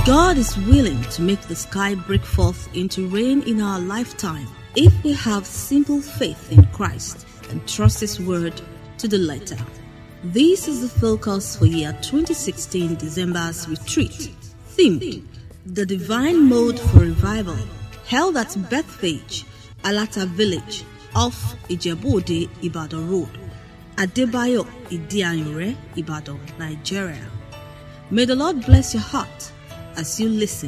God is willing to make the sky break forth into rain in our lifetime if we have simple faith in Christ and trust His word to the letter. This is the focus for year 2016 December's retreat, themed The Divine Mode for Revival, held at Bethpage, Alata Village, off Ijebu-Ode, Ibadan Road, Adebayo Idianyure, Ibadan, Nigeria. May the Lord bless your heart as you listen.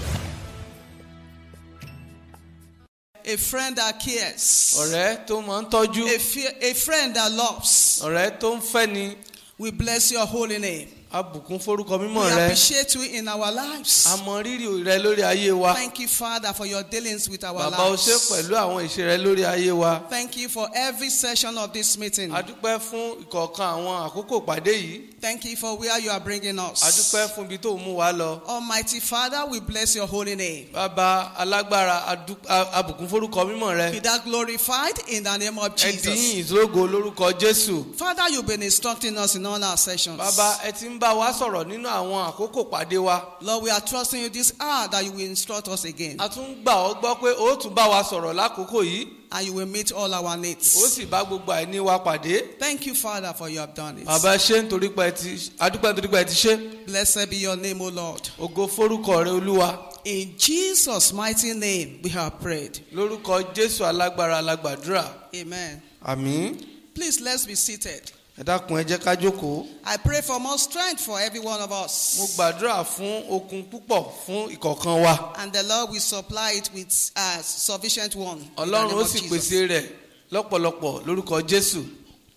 A friend that cares. Ọ̀rẹ́ tó máa ń tọ́jú. A friend that loves. Ọ̀rẹ́ tó ń fẹ́ ni. We bless your holy name. A bùkún forúkọ mímọ́ We rẹ. appreciate you in our lives. A mọ rírì rẹ lórí ayé wa. Thank you, Father, for your dealings with our Bàbá o ṣé lives. pẹ̀lú àwọn ìṣe rẹ lórí ayé wa. Thank you for every session of this meeting. A dúpẹ́ fún ìkọ̀ọ̀kan àwọn àkókò pàdé yìí. Thank you for where you are bringing A us. dúpẹ́ fún ibi tó mú wa lọ. Almighty Father, we bless your holy name. Bàbá alágbára a bùkún forúkọ mímọ́ rẹ. Be that glorified in the name of Ẹ Jesus. dín ìlógo lórúkọ Jésù. Father, you've been instructing us in all our sessions. Bàbá ẹ ti ń bá wa sọ̀rọ̀ nínú àwọn àkókò pàdé wa. Lord, we are trusting you this hour that you will instruct us again. A tún gbà ọ́ gbọ́ pé ó tún bá wa sọ̀rọ̀ lákòókò yìí. And you will meet all our Ó needs. sì bá gbogbo àìní wa pàdé. Thank you, Father, for you have done it. Bàbá ṣé nítorí pé adúpẹ́ nítorí pé ẹ ti ṣe. Blessed be your name, O Lord. Ògo forúkọ rẹ Olúwa. In Jesus' mighty name, we have prayed. Lórúkọ Jésù alágbára alágbàdúrà. Amen. Àmín. Please, let's be seated. Ẹ dákun ẹ jẹ́ ká jókòó. I pray for more strength for every one of Mo us. gbàdúrà fún okun púpọ̀ fún ìkọ̀ọ̀kan wa. And the Lord will supply it with a sufficient one. In the Ọlọ́run name ó of sì Jesus. pèsè rẹ̀ lọ́pọ̀lọpọ̀ lórúkọ Jésù.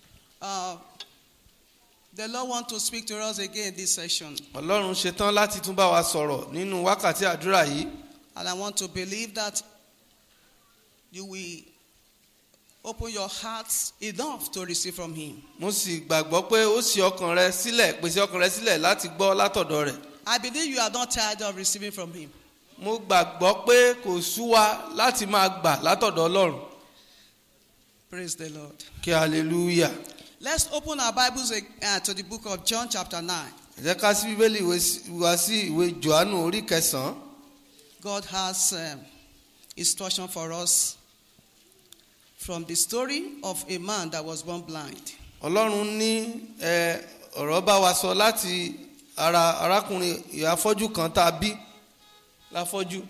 The Lord wants to speak to us again this session. Ọlọ́run ṣetán láti tún bá wa sọ̀rọ̀ nínú wákàtí àdúrà yìí. And I want to believe that you will open your hearts enough to receive from Him. Mo sì gbàgbọ́ pé ó ṣí ọkàn rẹ sílẹ̀, pèsè ọkàn rẹ sílẹ̀ láti gbọ́ látọ̀dọ̀ rẹ̀. I believe you are not tired of receiving from Him. Mo gbàgbọ́ pé kò sú wa láti máa gbà látọ̀dọ̀ Ọlọ́run. Praise the Lord. Kí hallelujah. Let's open our Bibles to the book of John chapter 9. Ẹ jẹ́ ká ṣí Bíbélì wá sí ìwé Jòhánù orí 9. God has instruction for us from the story of a man that was born blind. Ọlọ́run ní ọ̀rọ̀ bá wa sọ láti ara arákùnrin afọ́jú kan tá a bí láfọ́jú.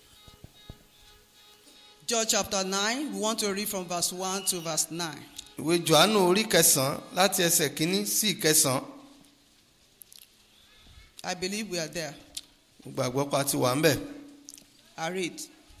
John chapter 9, we want to read from verse 1 to verse 9. Ìwé Jòhánù orí 9 láti ẹsẹ̀ 1 sí 9. I believe we are there. Mo gbàgbọ́ pa ti wà ń bẹ̀. I read.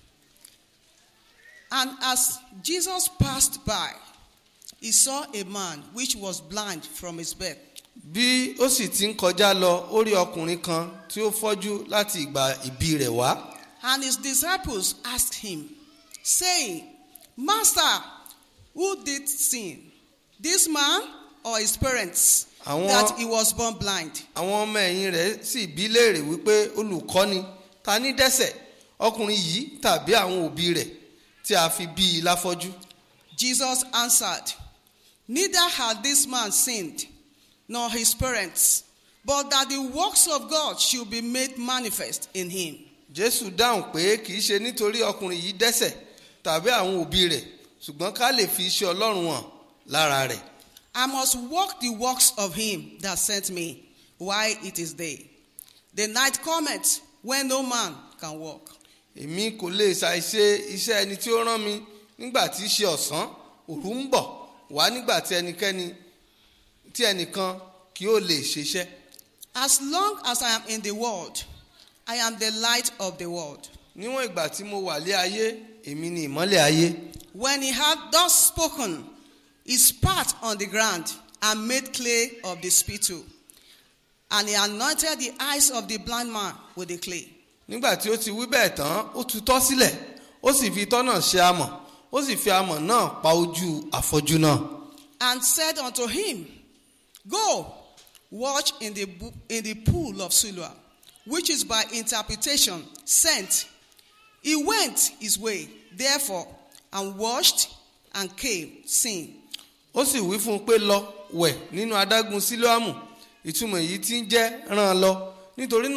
And as Jesus passed by, he saw a man which was blind from his birth. Bí ó sì ti ń kọjá lọ, ó rí ọkùnrin kan tí ó fọ́jú láti ìgbà ìbí rẹ̀ wá. And his disciples asked him, saying, Master, who did sin, this man or his parents, that he was born blind? Àwọn ọmọ ẹ̀yìn rẹ̀ sì bi léèrè wípé olùkọ́ni, ta ní dẹ́ṣẹ̀, ọkùnrin yìí tàbí àwọn òbí rẹ̀ tí a fi bí i láfọ́jú? Jesus answered, Neither had this man sinned, nor his parents, but that the works of God should be made manifest in him. Jésù dáhùn pé kìí ṣe nítorí ọkùnrin yìí dẹ́ṣẹ̀ tàbí àwọn òbí rẹ̀, ṣùgbọ́n ká lè fi iṣẹ́ Ọlọ́run hàn lára rẹ̀. I must work the works of him that sent me while it is day. The night cometh when no man can walk. Èmi kò lè ṣàìṣe iṣẹ́ ẹni tí ó rán mi nígbà tí í ṣe ọ̀sán, òru ń bọ̀ wá nígbà tí ẹnìkan kì ó lè ṣiṣẹ́. As long as I am in the world, I am the light of the world. Níwọ̀n ìgbà tí mo wà lé ayé, èmi ni ìmọ́lẹ̀ ayé. When he had thus spoken, he spat on the ground and made clay of the spittle. And he anointed the eyes of the blind man with the clay. Nígbà tí ó ti wí bẹ́ẹ̀ tán, ó tutọ́ sílẹ̀, ó sì fi itọ́ náà ṣe amọ̀, ó sì fi amọ̀ náà pa ojú afọ́jú náà. And said unto him, Go, watch in the pool of Siloam, which is by interpretation sent. He went his way, therefore, and washed and came, seeing. Ó sì wí fún un pé lọ wẹ̀ nínú adágún Sílóámù, ìtumọ̀ èyí tí ń jẹ́ rán lọ. Nítorí náà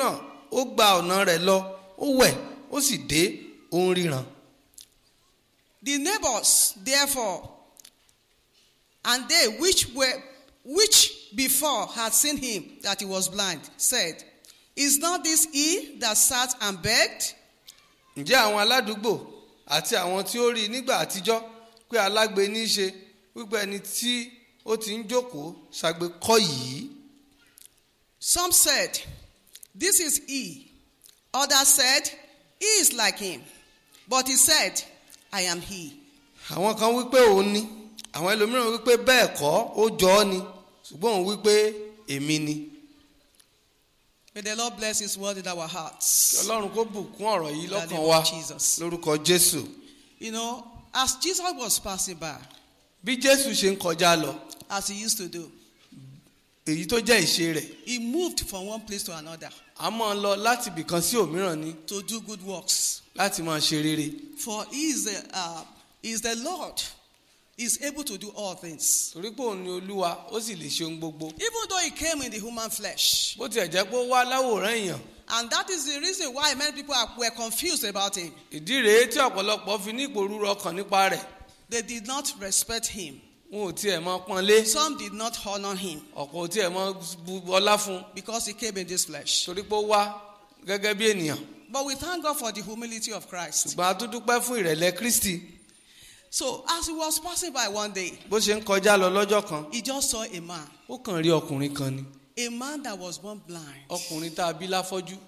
ó gba ọ̀nà rẹ̀ lọ, ó wẹ̀, ó sì dé, ó ń ríran. The neighbors, therefore, and they which before had seen him that he was blind, said, Is not this he that sat and begged? Ǹjẹ́ àwọn aládùúgbò àti àwọn tí ó rí i nígbà àtijọ́ pé alágbe ní í ṣe wípé ẹni tí ó ti ń jókòó ṣagbe kọ́ yìí? Some said, This is he. Others said, He is like him. But he said, I am he. Àwọn kan wípé òun ni, àwọn ẹlòmíràn wípé bẹ́ẹ̀ kọ́, ó jọ ọ́ ni, ṣùgbọ́n òun wípé èmi ni. May the Lord bless his word in our hearts. Ọlọ́run kó bùkún ọ̀rọ̀ yìí lọ́kàn wa lórúkọ Jésù. You know, as Jesus was passing by, bí Jésù ṣe ń kọjá lọ, as he used to do, èyí tó jẹ́ ìṣe rẹ̀, he moved from one place to another a máa ń lọ láti ibìkan sí òmíràn ni, to do good works. láti máa ṣe rere. For he is the Lord. He is able to do all things. Torí pé òun ni Olúwa, ó sì lè ṣe ohun gbogbo. Even though he came in the human flesh. Bó tiẹ̀ jẹ́ pé ó wá láwòrán èèyàn. And that is the reason why many people were confused about him. Ìdí rèé tí ọ̀pọ̀lọpọ̀ fi ní ìpòrúru ọkàn nípa rẹ̀. They did not respect him. Wọn ò tiẹ̀ mọ pọ́nlé. Some did not honor him. Ọ̀pọ̀ ò tiẹ̀ mọ bu ọlá fún. Because he came in this flesh. Torí pé ó wá gẹ́gẹ́ bí ènìyàn. But we thank God for the humility of Christ. Ṣùgbọ́n a tún dúpẹ́ fún ìrẹ̀lẹ̀ Kristi. So as he was passing by one day, bó ṣe ń kọjá lọ lọ́jọ́ kan, he just saw a man. ó kàn rí ọkùnrin kan ni. A man that was born blind. Ọkùnrin tá a bí láfọ́jú.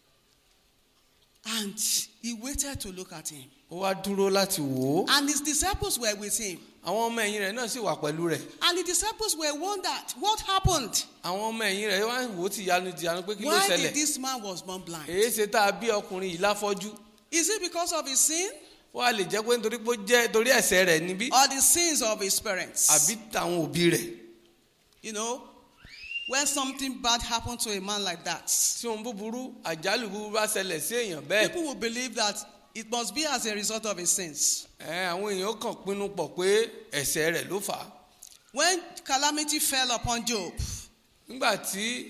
And he waited to look at him. Ó wá dúró láti wò ó. And his disciples were with him. Àwọn ọmọ ẹ̀yìn rẹ̀ náà sì wà pẹ̀lú rẹ̀. And the disciples were wondered, what happened? Àwọn ọmọ ẹ̀yìn rẹ̀ wá wò ó tìyanu pé kí ló Why ṣẹlẹ̀. did this man was born blind? Èé ṣe tá a bí ọkùnrin yìí láfọ́jú. Is it because of his sin? Wá lè jẹ́ pé nítorí pé ó jẹ́ torí ẹ̀ṣẹ̀ rẹ̀ níbí. Or the sins of his parents? Àbí tàwọn òbí rẹ̀. You know, when something bad happened to a man like that, tí ohun búburú, àjálù búburú bá ṣẹlẹ̀ sí èèyàn bẹ́ẹ̀. people will believe that it must be as a result of his sins. Àwọn èèyàn kàn pinnu pọ̀ pé ẹ̀ṣẹ̀ rẹ̀ ló fà á. When calamity fell upon Job, nígbà tí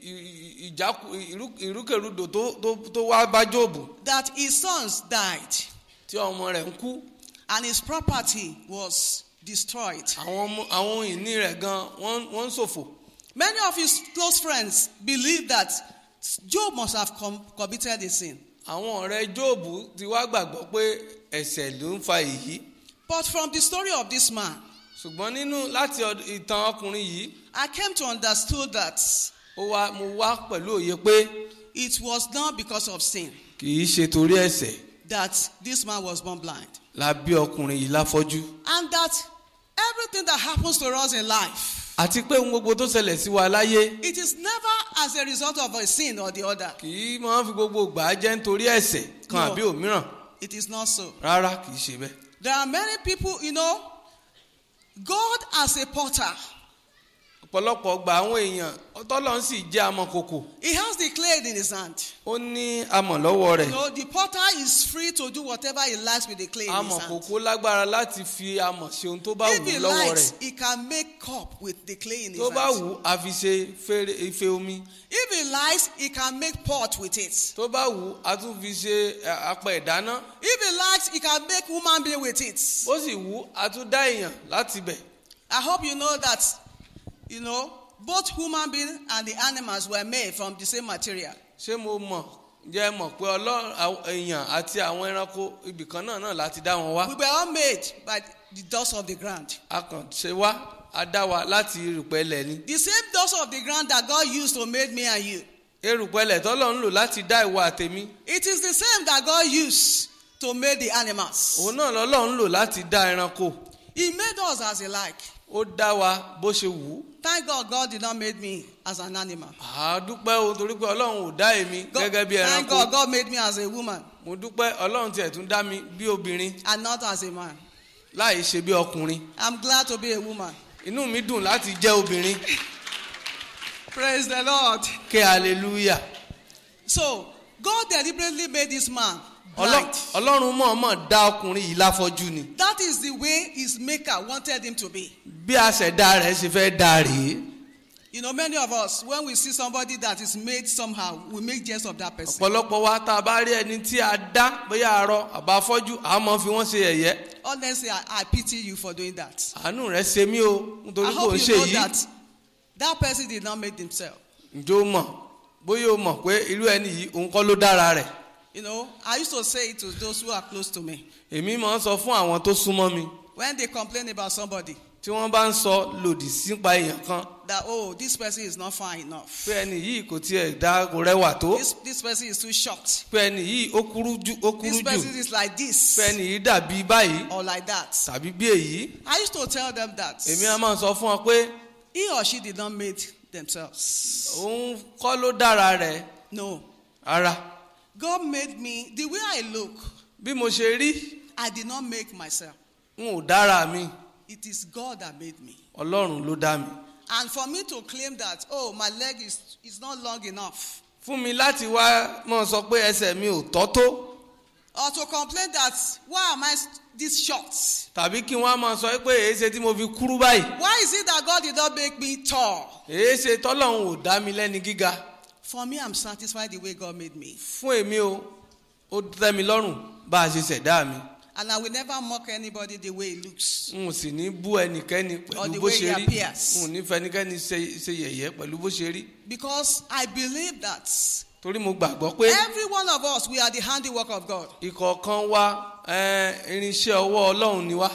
ìrúkèrúdò tó wá bá Jóòbù, that his sons died tí ọmọ rẹ̀ ń kú, and his property was destroyed. àwọn ìní rẹ̀ gan wọ́n ń ṣòfò. Many of his close friends believe that Job must have committed a sin. Àwọn ọ̀rẹ́ Jóòbù ti wá gbàgbọ́ pé ẹ̀ṣẹ̀ ló ń fa èyí. But from the story of this man, ṣùgbọ́n nínú láti ìtàn ọkùnrin yìí, I came to understand that mo wá pẹ̀lú òye pé it was not because of sin kì í ṣe torí ẹ̀ṣẹ̀ that this man was born blind. la bí ọkùnrin yìí láfọ́jú. And that everything that happens to us in life, àti pé ohun gbogbo tó ṣẹlẹ̀ sí wa láyé, it is never as a result of a sin or the other. kì í máa fi gbogbo gbà á jẹ́ nítorí ẹ̀ṣẹ̀ kan àbí òmíràn. It is not so. Rárá, kì í ṣe bẹ́ẹ̀. There are many people, God as a potter, ọ̀pọ̀lọpọ̀ gba àwọn èèyàn tọ́lọ́run sì jẹ́ amọ̀kòkò. he has the clay in his hand. Ó ní amọ̀ lọ́wọ́ rẹ̀. The potter is free to do whatever he likes with the clay in his hand. Amọ̀kòkò lágbára láti fi amọ̀ ṣe ohun tó bá wù If he lọ́wọ́ likes, rẹ̀. he can make cup with the clay in his Tó hand. bá wù á fi ṣe ife omi. If he likes, he can make pot with it. Tó bá wù á tún fi ṣe apẹ ìdáná. If he likes, he can make human being with it. Ó sì wù á tún dá èèyàn láti bẹ̀. I hope you know that, both human beings and the animals were made from the same material. Ṣé mo jẹ́ mọ̀ pé Ọlọ́run èèyàn àti àwọn ẹranko ibìkan náà láti dá wọn wá. We were all made by the dust of the ground. A kàn ṣe wá, a dá wa láti erùpẹ̀ ilẹ̀ ni. The same dust of the ground that God used to make me and you. Erùpẹ̀ ilẹ̀ tọ́lọ́run lò láti dá ìwọ àtèmi. It is the same that God used to make the animals. Òun náà lọ́lọ́run lò láti dá ẹranko. He made us as he like. Ó dá wa bó ṣe wù ú. Thank God, God did not make me as an animal. A dúpẹ́ o torí pé Ọlọ́run ò dá èmi gẹ́gẹ́ bí Thank ẹranko. God, God made me as a woman Mo dúpẹ́ Ọlọ́run tiẹ̀ tún dá mi bí obìnrin and not as a man. láì ṣe bí ọkùnrin. I'm glad to be a woman. Inú mi dùn láti jẹ́ obìnrin. Praise the Lord. Ké hallelujah. So, God deliberately made this man blind. Ọlọ́run mọ̀ọ́mọ̀ dá ọkùnrin yìí láfọ́jú ni. That is the way his maker wanted him to be. Bí aṣẹ̀dá rẹ̀ ṣe fẹ́ dá rèé. You know, many of us, when we see somebody that is made somehow, we make jest of that person. ọ̀pọ̀lọpọ̀ wa tá a bá rí ẹni tí a dá bóyá arọ àbáfọ́jú a máa fi wọ́n ṣe yẹ̀yẹ́. Honestly, I pity you for doing that. àánú rẹ̀ ṣe mí o I nítorí kò hope ń you ṣe know yìí. that person did not make himself. ǹjẹ́ o mọ̀ bóyá o mọ̀ pé irú ẹni yìí òun kọ́ ló dára rẹ̀. You know, I used to say it to those who are close to me. èmi máa ń sọ fún àwọn tó súnmọ́ mi When they complain about somebody, tí wọ́n bá ń sọ lòdì sípa èèyàn kan that, oh, this person is not fine enough. pé ẹni yìí kò tiẹ̀ dá kò rẹwà tó, This person is too short. pé ẹni yìí ó kúrú jù This person is like this pé ẹni yìí dàbí báyìí or like that. tàbí bí èyí. I used to tell them that èmi á máa sọ fún ọ pé he or she did not make themselves. òun kọ́ ló dára rẹ̀ No. ara. God made me, the way I look, bí mo ṣe rí I did not make myself. n ò dára mi, It is God that made me. ọlọ́run ló dá mi. And for me to claim that, oh, my leg is not long enough, fún mi láti wá mọ́ sọ pé ẹsẹ̀ mi ò tọ́ tó, or to complain that, why am I this short? tàbí kí wọ́n á máa sọ pé èéṣe tí mo fi kúrú báyìí, Why is it that God did not make me tall? èéṣe tọ́lọ́run ò dá mi lẹ́ni gíga. For me, I'm satisfied the way God made me. fún èmi o ó tẹ́ mi lọ́rùn bá a ṣe ṣẹ̀dá mi. And I will never mock anybody the way he looks. n ò sì ní bú ẹnikẹ́ni Or pẹ̀lú the bó way ṣe he rí, appears. n ò ní fẹ́nikẹ́ni ṣe yẹ̀yẹ́ pẹ̀lú bó ṣe rí, Because I believe that torí mo gbàgbọ́ pé every one of us, we are the handiwork of God. ìkọ̀ọ̀kan wa irinṣẹ́ ọwọ́ ọlọ́run ni wá.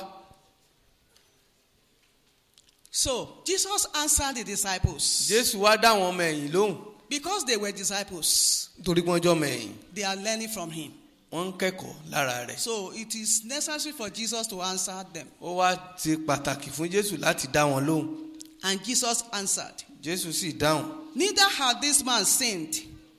So, Jesus answered the disciples. jésù wá dá àwọn ọmọ ẹ̀yìn lóhùn Because they were disciples, torí pé wọ́n jọ ọmọ ẹ̀yìn, they are learning from him. wọ́n ń kẹ́kọ̀ọ́ lára rẹ̀. So, it is necessary for Jesus to answer them. ó wá ti pàtàkì fún jésù láti dá wọn lóhùn. And Jesus answered, jésù sì dáhùn. neither had this man sinned,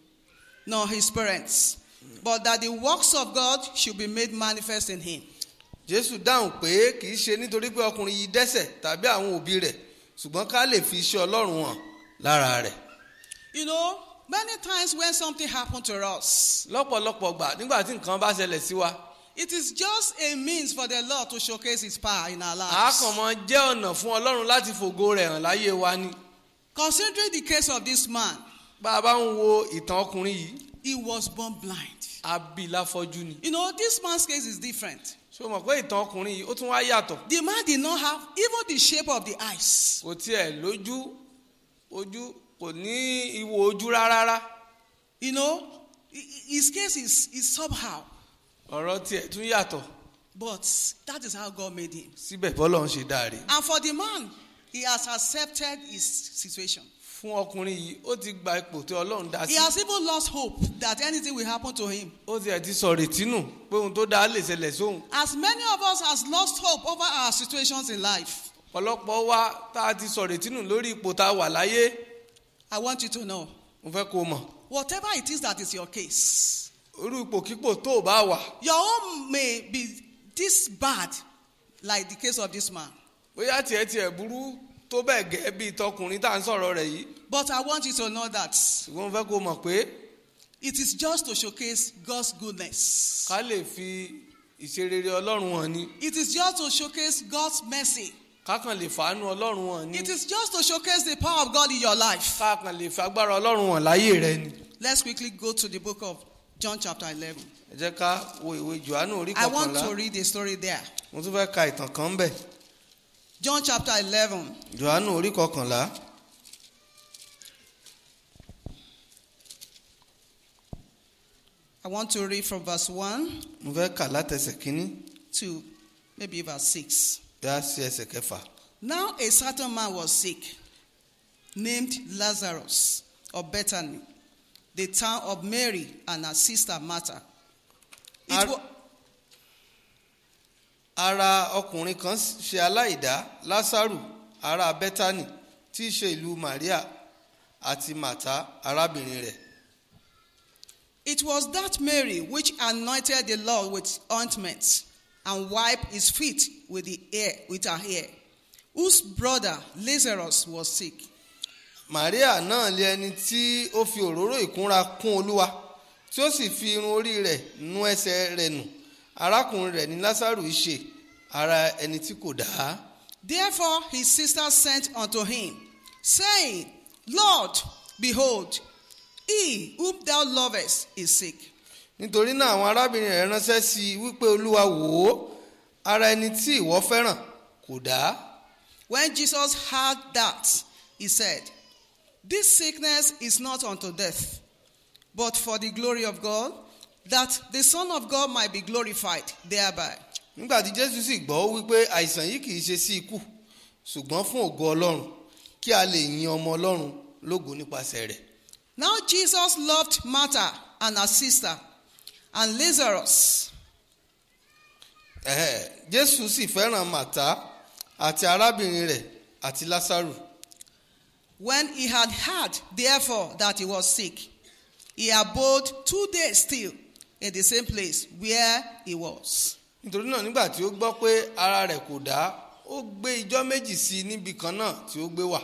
nor his parents, but that the works of God should be made manifest in him. jésù dáhùn pé kì í ṣe nítorí pé ọkùnrin yìí dẹ́ṣẹ̀ tàbí àwọn òbí rẹ̀, ṣùgbọ́n ká lè fi iṣẹ́ ọlọ́run hàn lára rẹ̀. You know, many times when something happened to us, lọ́pọ̀lọpọ̀ gbà nígbà tí nǹkan bá ṣẹlẹ̀ sí wa, it is just a means for the Lord to showcase his power in our a lives. kàn mọ́ jẹ́ ọ̀nà fún ọlọ́run láti fògo rẹ̀ hàn láyé wa ni. Considering the case of this man, bá a bá ń wo ìtàn ọkùnrin yìí, he was born blind. a bí láfọ́jú ni. You know, this man's case is different. ṣé o mọ̀ pé ìtàn ọkùnrin yìí ó tún wá yàtọ̀. The man did not have even the shape of the eyes. kò tiẹ̀ lójú, ojú kò ní ìwò ojú rárá. You know, his case is somehow. ọ̀rọ̀ tiẹ̀ tún yàtọ̀. But that is how God made him. síbẹ̀ bọ́lọ́run ṣe dáa rè. And for the man, he has accepted his situation. fún ọkùnrin yìí ó ti gba ipò tí ọlọ́run dá He sí. has even lost hope that anything will happen to him. ó tiẹ̀ ti sọ retí nù pé ohun tó dáa lè ṣẹlẹ̀ sóhun. As many of us has lost hope over our situations in life, ọ̀pọ̀lọpọ̀ wa tá a ti sọ retí nù lórí ipò tá a wà láyé. I want you to know, mo fẹ́ kó o mọ̀. whatever it is that is your case, irú ipòkípò tó o bá wà, your own may be this bad, like the case of this man. bóyá tiẹ̀ burú tó bẹ́ẹ̀ gẹ́ bíi tọkùnrin tá à ń sọ̀rọ̀ rẹ̀ yìí. But I want you to know that ṣùgbọ́n mo fẹ́ kó o mọ̀ pé it is just to showcase God's goodness. ká lè fi ìṣerere ọlọ́run hàn ni. It is just to showcase God's mercy. ká kàn lè fàánú ọlọ́run hàn ni. It is just to showcase the power of God in your life. ká kàn lè fi agbára ọlọ́run hàn láyé rẹ ni. Let's quickly go to the book of John chapter 11. ẹ jẹ́ ká wo ìwé Jòhánù orí I want kọkànlá. to read a story there. mo tún fẹ́ ka ìtàn kan ń bẹ̀. John chapter 11. Jòhánù orí kọkànlá. I want to read from verse 1 mo fẹ́ kà látẹsẹ̀ kínní to maybe verse 6. yá sí ẹsẹ̀ kẹfà. Now a certain man was sick, named Lazarus of Bethany, the town of Mary and her sister Martha. ara ọkùnrin kan ṣe aláìdá, Lásárù ará Bẹ́tánì tí í ṣe ìlú Màríà àti Màtá arábìnrin rẹ̀. It was that Mary which anointed the Lord with ointment and wiped his feet with her hair, whose brother Lazarus was sick. Màríà náà lé ẹni tí ó fi òróró ìkunra kún Olúwa, tí ó sì fi irun orí rẹ̀ nu ẹsẹ̀ rẹ̀ nù. arákùnrin rẹ̀ ní Lásárù ṣe, ara ẹni tí kò dá. Therefore his sister sent unto him, saying, Lord, behold, he whom thou lovest is sick. Nítorí náà àwọn arábìnrin rẹ̀ ránṣẹ́ sí i wípé Olúwa wò ó, ara ẹni tí ìwọ fẹ́ràn kò dá. When Jesus heard that, he said, this sickness is not unto death, but for the glory of God, that the Son of God might be glorified thereby. Nígbà tí Jésù sì gbọ́ wípé àìsàn yìí kìí ṣe sí ikú, ṣùgbọ́n fún ògo Ọlọ́run, kí a lè yin ọmọ Ọlọ́run lógo nípasẹ̀ rẹ̀. Now Jesus loved Martha and her sister and Lazarus. Jésù sì fẹ́ràn Màtá àti arábìnrin rẹ̀ àti Lásárù. When he had heard, therefore, that he was sick, he abode 2 days still in the same place where he was. Nítorí náà nígbà tí ó gbọ́ pé ara rẹ̀ kò dá, ó gbé ijọ́ méjì sí i níbi kan náà tí ó gbé wà.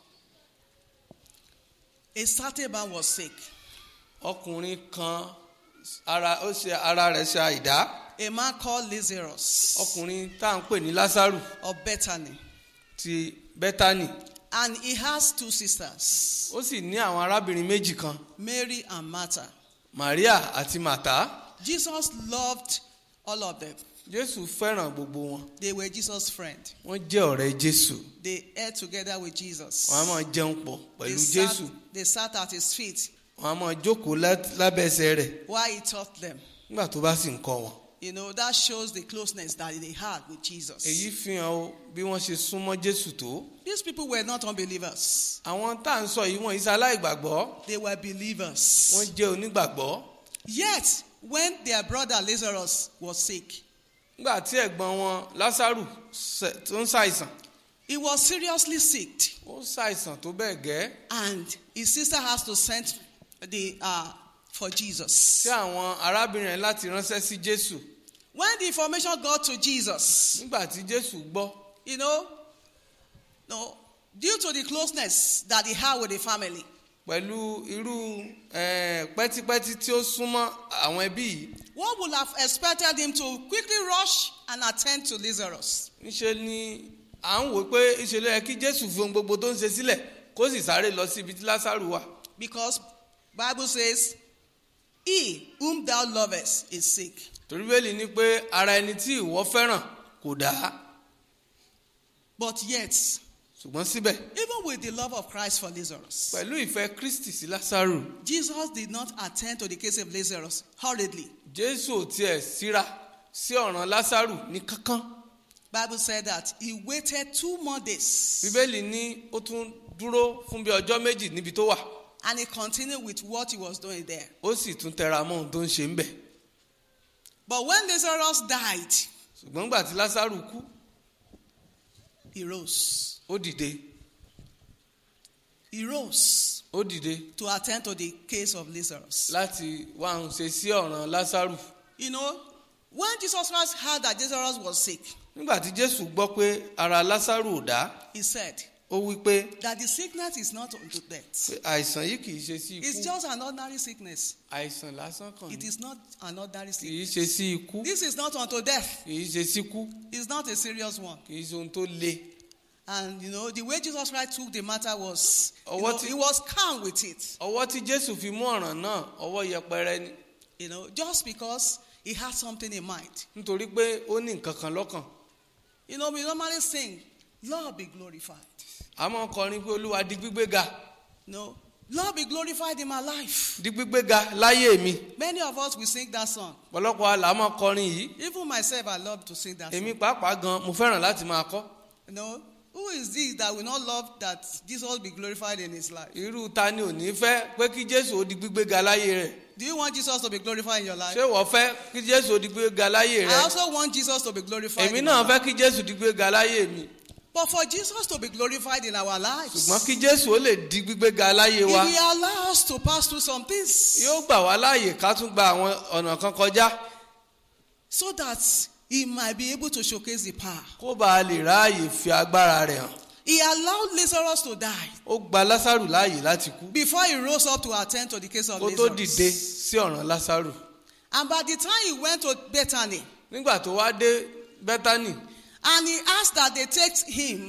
A certain man was sick. Ọkùnrin kan ara rẹ̀ ṣe àìdá. A man called Lazarus. Ọkùnrin tá à ń pè ní Lásárù. Of Bethany. Ti Bẹ́tánì. And he has 2 sisters. Ó sì ní àwọn arábìnrin méjì kan. Mary and Martha. Maria àti Màtá. Jesus loved all of them. Jésù fẹ́ràn gbogbo wọn. They were Jesus' friend. Wọ́n jẹ́ ọ̀rẹ́ Jésù. They ate together with Jesus. Wọ́n á máa jẹun pọ̀ pẹ̀lú Jésù. They sat at his feet. Wọ́n á máa jókòó lábẹ́ ẹsẹ̀ rẹ̀. While he taught them. Nígbà tó bá sì ń kọ́ wọn. You know, that shows the closeness that they had with Jesus. Èyí fi hàn ó bí wọ́n ṣe súnmọ́ Jésù tó. These people were not unbelievers. Àwọn tá à ń sọ yìí wọ́n ìṣe aláìgbàgbọ́. They were believers. Wọ́n jẹ́ onígbàgbọ́. Yet, when their brother Lazarus was sick, nígbà tí ẹ̀gbọ́n wọn Lásárù tó ń ṣàìsàn. He was seriously sick. Ó ṣàìsàn tó bẹ́ẹ̀ gẹ́. And his sister has to send for Jesus. Tí àwọn arábìnrin rẹ̀ láti ránṣẹ́ sí Jésù. When the information got to Jesus, nígbà tí Jésù gbọ́. You know, no, due to the closeness that he had with the family. Pẹ̀lú irú pẹ́típẹ́tí tí ó súnmọ́ àwọn ẹbí yìí. One would have expected him to quickly rush and attend to Lazarus. Níṣe ni à ń wò pé ìṣẹ̀lẹ̀ yẹ kí Jésù fi ohun gbogbo tó ń ṣe sílẹ̀ kó sì sáré lọ sí ibi tí Lásárù wà. Because Bible says, he whom thou lovest is sick. Torí Bíbélì ní pé ara ẹni tí ìwọ fẹ́ràn kò dá. But yet, ṣùgbọ́n síbẹ̀. Even with the love of Christ for Lazarus. Pẹ̀lú ìfẹ́ Kristi sí Lásárù. Jesus did not attend to the case of Lazarus hurriedly. Jésù ò tiẹ̀ síra sí ọ̀ràn Lásárù ní kánkán. Bible said that he waited 2 more days. Bíbélì ní ó tún dúró fún bí ọjọ́ méjì níbi tó wà. And he continued with what he was doing there. Ó sì tún tẹra mọ́ ohun tó ń ṣe ń bẹ̀. But when Lazarus died, ṣùgbọ́n gbà tí Lásárù kú, he rose. Ó dìde. He rose. Ó dìde. To attend to the case of Lazarus. Láti wá ń ṣe sí ọ̀ràn Lásárù. You know, when Jesus Christ heard that Lazarus was sick, nígbà tí Jésù gbọ́ pé ara Lásárù ò dá, he said, ó wí pé that the sickness is not unto death. Àìsàn yìí kìí ṣe sí ikú. It's just an ordinary sickness. Àìsàn lásán kan ni. It is not an ordinary Kìí sickness. ṣe sí ikú. This is not unto death. Kìí ṣe síkú. It's not a serious one. Kìí ṣe ohun tó le. And you know, the way Jesus Christ took the matter was, Ọwọ́ he was calm with it. Ọwọ́ tí Jésù fi mú ọ̀ràn náà, ọwọ́ yẹpẹrẹ ni. You know, just because he had something in mind. Nítorí pé ó ní nǹkan kan lọ́kàn. You know, we normally sing, Lord be glorified. A máa ń kọrin pé Olúwa di gbígbé ga. No, Lord be glorified in my life. Di gbígbé ga láyé mi. Many of us will sing that song. Ọ̀pọ̀lọpọ̀ àlà máa kọrin yìí. Even myself, I love to sing that song. Èmi pàápàá gan, mo fẹ́ràn láti máa kọ. You know, who is this that will not love that Jesus be glorified in his life? Irú ta ni ò ní fẹ́ pé kí Jésù ó di gbígbé ga láyé rẹ̀? Do you want Jesus to be glorified in your life? Ṣé wọ́n fẹ́ kí Jésù ó di gbígbé ga láyé rẹ̀? I also want Jesus to be glorified Èmi in náà my life. fẹ́ kí Jésù di gbígbé ga láyé mi. But for Jesus to be glorified in our lives, Ṣùgbọ́n kí Jésù ó lè di gbígbé ga láyé He wa. will allow us to pass through some things Yóò gbà wá láàyè ká tún gba àwọn ọ̀nà kan kọjá. so that He might be able to showcase the power. Kó bá a lè ráàyè fi agbára rẹ̀ hàn. He allowed Lazarus to die Ó gba Lásárù láàyè láti kú. before he rose up to attend to the case of Kó tó dìde Lazarus. sí ọ̀ràn Lásárù. And by the time he went to Bethany, Nígbà tó wá dé Bẹ́tánì, and he asked that they take him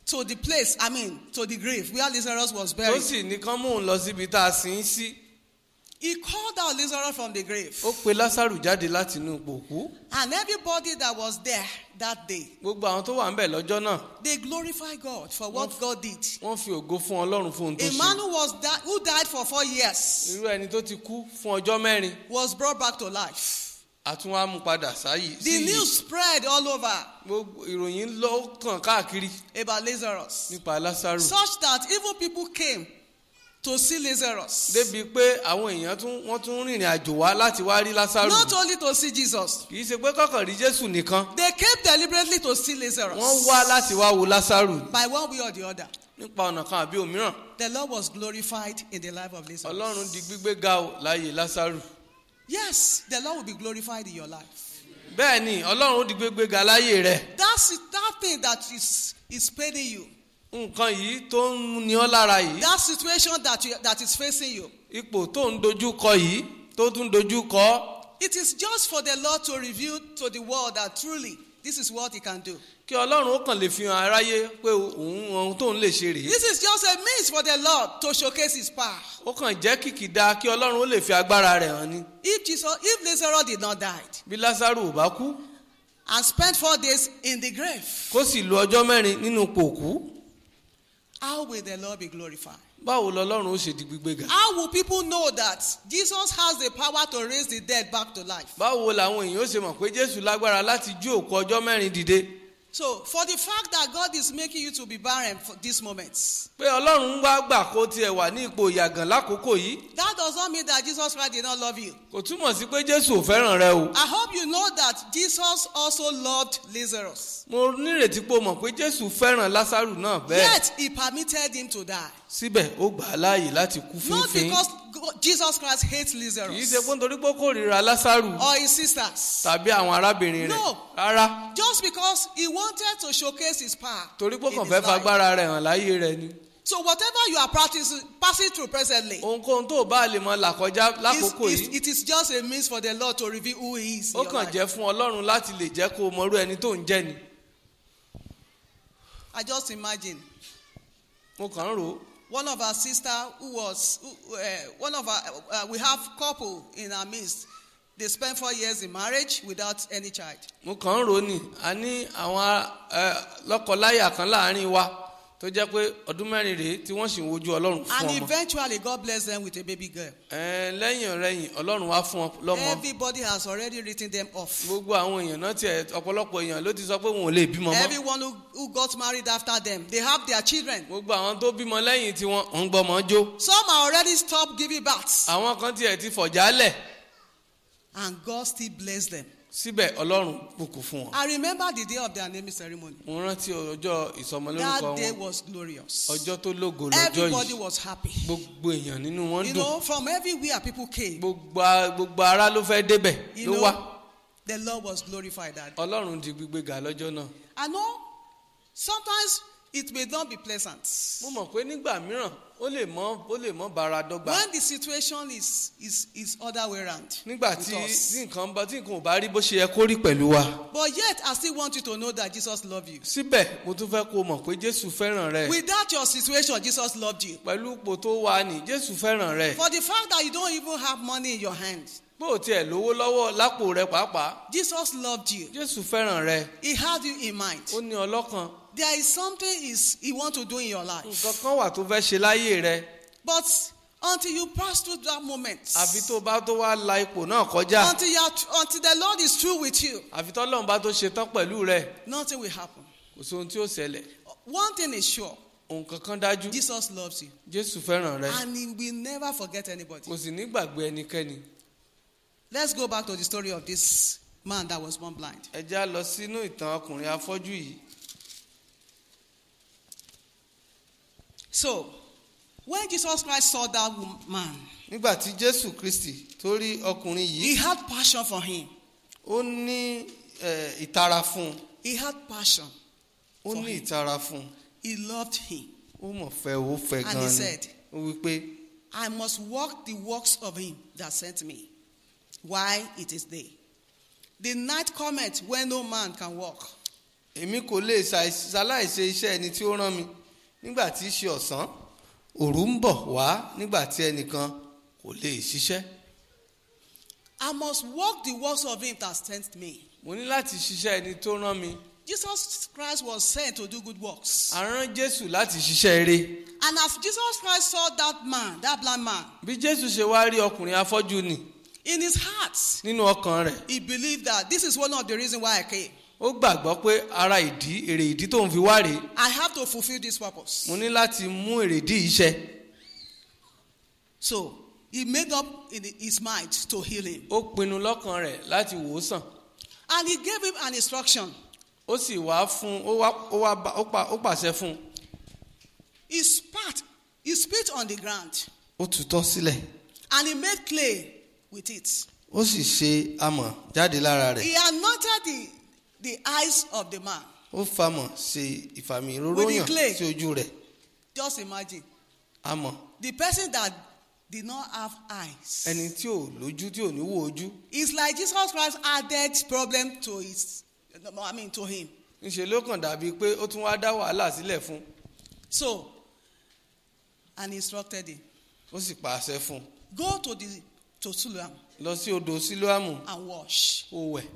to the place, to the grave where Lazarus was tó buried. sì ní kán mú òun lọ síbi tá a sin ín sí. He called out Lazarus from the grave. ó pe Lásárù jáde láti inú pòkú. And everybody that was there that day, gbogbo àwọn tó wà ń bẹ̀ lọ́jọ́ náà they glorify God for what God did. wọ́n fi ògo fún Ọlọ́run fún ohun tó A man ṣe. who died for 4 years irú ẹni tó ti kú fún ọjọ́ 4 was brought back to life. àtún wá mú padà sáyé. The news spread all over gbogbo ìròyìn ló kàn káàkiri about Lazarus, nípa Lásárù. such that even people came to see Lazarus. débi pé àwọn èèyàn wọ́n tún rìnrìn àjò wá láti wá rí Lásárù. Not only to see Jesus, kì í ṣe pé kọ́kàn rí Jésù nìkan. they came deliberately to see Lazarus. wọ́n wá láti wá wo Lásárù. By one way or the other, nípa ọ̀nà kan àbí òmíràn. the Lord was glorified in the life of Lazarus. Ọlọ́run di gbígbé ga o láyé Lásárù. Yes, the Lord will be glorified in your life. bẹ́ẹ̀ ni Ọlọ́run di gbígbé ga láyé rẹ̀. That thing that is paining you, nǹkan yìí tó ń ní ọ́ lára yìí. that situation that is facing you, ipò tó ń dojú kọ yìí tó tún dojú kọ. it is just for the Lord to reveal to the world that truly this is what He can do. kí Ọlọ́run ó kàn lè fi hàn aráyé pé ohun tóun lè ṣe rèé. This is just a means for the Lord to showcase His power. ó kàn jẹ́ kìkìdá kí Ọlọ́run ó lè fi agbára rẹ̀ hàn ni. If Lazarus did not die bí Lásárù ò bá kú and spent 4 days in the grave, kó sì lo ọjọ́ 4 nínú pòkú, how will the Lord be glorified? báwo lọ́lọ́run ó ṣe di gbígbé ga. How will people know that Jesus has the power to raise the dead back to life? báwo làwọn èèyàn ó ṣe mọ̀ pé Jésù lágbára láti jí òkú ọjọ́ 4 dìde. So, for the fact that God is making you to be barren for these moments, pé Ọlọ́run ń wá gbà kó tiẹ̀ wà ní ipò ìyàgàn lákòókò yìí that does not mean that Jesus Christ did not love you. kò túmọ̀ sí pé Jésù ò fẹ́ràn rẹ o. I hope you know that Jesus also loved Lazarus. mo nírètí pé o mọ̀ pé Jésù fẹ́ràn Lásárù náà bẹ́ẹ̀. Yet, He permitted him to die. síbẹ̀ ó gbà á láàyè láti kú Not fínfín. because Jesus Christ hates kì í Lazarus ṣe pé nítorí pé ó kórìíra Lásárù or his sisters. tàbí àwọn arábìnrin rẹ̀. No. rárá Just because He wanted to showcase His power. torí pé ó in kàn his fẹ́ life. fagbára rẹ̀ hàn láyé rẹ̀ ni. So, whatever you are passing through presently, ohunkóhun tó o bá lè mọ là kọjá lákòókò yìí it is just a means for the Lord to reveal who He is in ó your kàn life. jẹ́ fún Ọlọ́run láti lè jẹ́ kó o mọrú ẹni tó ń jẹ́ ni. I just imagine mo kàn ń rò ó. one of our sister we have couple in our midst. They spent 4 years in marriage without any child. mo kàn ń rò ó ni a ní àwọn lọ́kọláya kan láàrin wa tó jẹ́ pé ọdún 4 rèé tí wọ́n sì ń wojú Ọlọ́run fún And ọmọ. eventually God blessed them with a baby girl. lẹ́yìn ọ̀rẹ́yìn Ọlọ́run wá fún ọ lọ́mọ. Everybody has already written them off. gbogbo àwọn èèyàn náà tiẹ̀ ọ̀pọ̀lọpọ̀ èèyàn ló ti sọ pé wọn ò lè bímọ mọ́. Everyone who got married after them, they have their children. gbogbo àwọn tó bímọ lẹ́yìn tí wọ́n ń gbọ́mọ jó. Some are already stopped giving birth. àwọn kan tiẹ̀ ti fọ̀jálẹ̀ And God still blessed them. síbẹ̀ Ọlọ́run bùkún fún wọn. I remember the day of their naming ceremony. mo rántí ọjọ́ ìsọmọlórúkọ That day wọn was glorious. ọjọ́ tó lógo lọ́jọ́ Everybody yìí was happy. gbogbo èèyàn nínú wọn You dùn know, from everywhere people came. gbogbo ara ló fẹ́ débẹ̀ You ló wá. know, the Lord was glorified that day. Ọlọ́run di gbígbé ga lọ́jọ́ náà. I know sometimes it may not be pleasant. mo mọ̀ pé nígbà mìíràn ó lè mọ́ bára dọ́gba. When the situation is other way around. nígbà with tí us. nǹkan ò bá rí bó ṣe yẹ kó rí pẹ̀lú wa. But yet, I still want you to know that Jesus loved you. síbẹ̀ mo tún fẹ́ kó o mọ̀ pé Jésù fẹ́ràn rẹ. Without your situation, Jesus loved you. pẹ̀lú ipò tó wà ní Jésù fẹ́ràn rẹ. For the fact that you don't even have money in your hand, bó o tiẹ̀ lówó lọ́wọ́ lápò rẹ pàápàá Jesus loved you. Jésù fẹ́ràn rẹ. He had you in mind. ó ní ọlọ́kan There is something He wants to do in your life. nǹkan kan wà tó fẹ́ ṣe láyé rẹ. But until you pass through that moment, àfi tó bá tó wá la ipò náà kọjá. until the Lord is through with you, àfi tọ́lọ́run bá tó ṣe tán pẹ̀lú rẹ. nothing will happen. kò sí ohun tí ó ṣẹlẹ̀. One thing is sure, ohun kankan dájú. Jesus loves you. Jésù fẹ́ràn rẹ. And He will never forget anybody. kò sì ní gbàgbé ẹnikẹ́ni. Let's go back to the story of this man that was born blind. ẹ já lọ sínú ìtàn ọkùnrin afọ́jú yìí. So, when Jesus Christ saw that man, nígbà tí Jésù Kristi tó rí ọkùnrin He yìí had passion for him. ó ní ìtara fún un. He had passion. ó ní ìtara fún un. He loved him. ó mọ̀ fẹ́ ó fẹ́ And he gan-an ni. said, ó wí pé I must walk the works of him that sent me, while it is day. The night cometh when no man can walk. èmi kò lè ṣaláìṣe iṣẹ́ ẹni tí ó rán mi nígbà tí í ṣe ọ̀sán, òru ń bọ̀ wá nígbà tí ẹnìkan kò lè ṣiṣẹ́. I must work the works of him that sent me. Mo ní láti ṣiṣẹ́ ẹni tó rán mi. Jesus Christ was sent to do good works. A rán Jésù láti ṣiṣẹ́ ire. And as Jesus Christ saw that man, that blind man, Bí Jésù ṣe wá rí ọkùnrin afọ́jú ni in his heart, nínú ọkàn rẹ̀, he believed that this is one of the reasons why I came. ó gbàgbọ́ pé ara èrè ìdí tó ń fi wá rèé. I have to fulfill this purpose. Mo ní láti mú èrèdí iṣẹ́. So he made up in his mind to heal him. Ó pinnu lọ́kàn rẹ̀ láti wò ó sàn. And he gave him an instruction. Ó sì wá fún ó pàṣẹ fún. He spit on the ground. Ó tutọ́ sílẹ̀. And he made clay with it. Ó sì ṣe amọ̀ jáde lára rẹ̀. He anointed the eyes of the man. Ó famọ̀ ṣe ìfàmì òróró yàn sí ojú rẹ̀. Just imagine. Amọ̀. The person that did not have eyes. Ẹni tí ò lójú tí ò ní wò ojú. It's like Jesus Christ added problem to him. Ńṣe ló kàn dàbí pé ó tún wá dá wàhálà sílẹ̀ fún. So, and instructed him. Ó sì pàṣẹ fún. Go to Siloam. Lọ sí odò Sílóámù. And wash. Ó wẹ̀.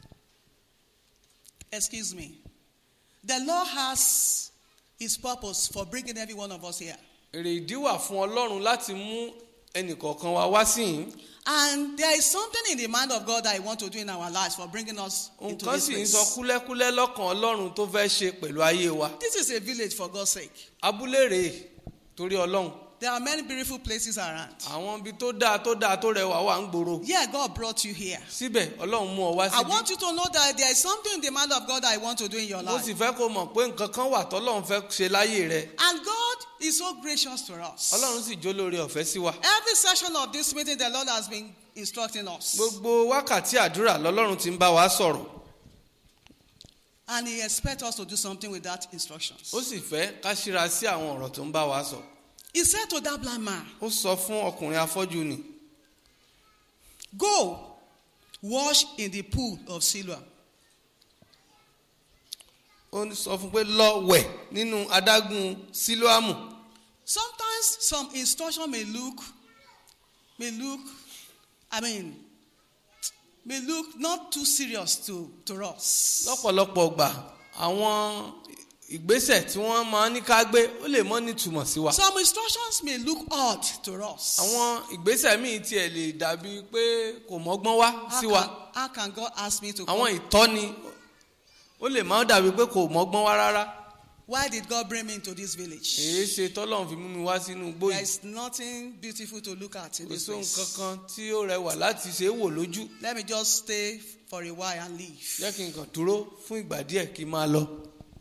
Excuse me. The Lord has his purpose for bringing every one of us here. Èrè ìdí wà fún Ọlọ́run láti mú ẹnìkọ̀ọ̀kan wa wá sí yìí. And there is something in the mind of God that he wants to do in our lives for bringing us into this place. Nǹkan sì ń sọ kúlẹ́kúlẹ́ lọ́kàn Ọlọ́run tó fẹ́ ṣe pẹ̀lú ayé wa. This is a village for God's sake. Abúlé rèé torí Ọlọ́run. There are many beautiful places around. Àwọn ibi tó dáa tó rẹwà wà ń gbòòrò. Yeah, God brought you here. Síbẹ̀ Ọlọ́run mú ọ wá síbí. I want you to know that there is something in the mind of God that I want to do in your Mo life. sì fẹ́ kó mọ̀ pé nǹkan kan wà tọ́lọ́run fẹ́ ṣe láyé rẹ. And God is so gracious to us. Ọlọ́run sì jólóore ọ̀fẹ́ sí wa. Every session of this meeting, the Lord has been instructing us. Gbogbo wákàtí àdúrà lọ́lọ́run ti ń bá wa sọ̀rọ̀. And he expects us to do something with that instructions. Ó sì fẹ́ ká ṣíra sí àwọn ọ̀rọ̀ tó ń bá wa sọ. He said to that blind man, Ó sọ fún ọkùnrin afọ́jú ni. go wash in the pool of Siloam. Ó sọ fún pé lọ wẹ̀ nínú adágún Sílóámù. Sometimes some instruction may look not too serious to us. Lọ́pọ̀lọpọ̀ gbà àwọn ìgbésẹ̀ tí wọ́n máa ní ká gbé ó lè mọ́ nítumọ̀ sí wa. Some instructions may look odd to us. Àwọn ìgbésẹ̀ míì tiẹ̀ lè dàbí pé kò mọ́gbọ́n wá sí wa. How can God ask me to Àwọn come? ìtọ́ni ó lè máa dàbí pé kò mọ́gbọ́n wá rárá. Why did God bring me into this village? Èé ṣe tọ́lọ́run fi mú mi wá sínú igbó There yìí. is nothing beautiful to look at in Kò this sóhun place. kankan tí ó rẹwà láti ṣe é wò lójú. Let me just stay for a while and leave. Jẹ́ kí n kàn dúró fún ìgbà díẹ̀ kí n máa lọ.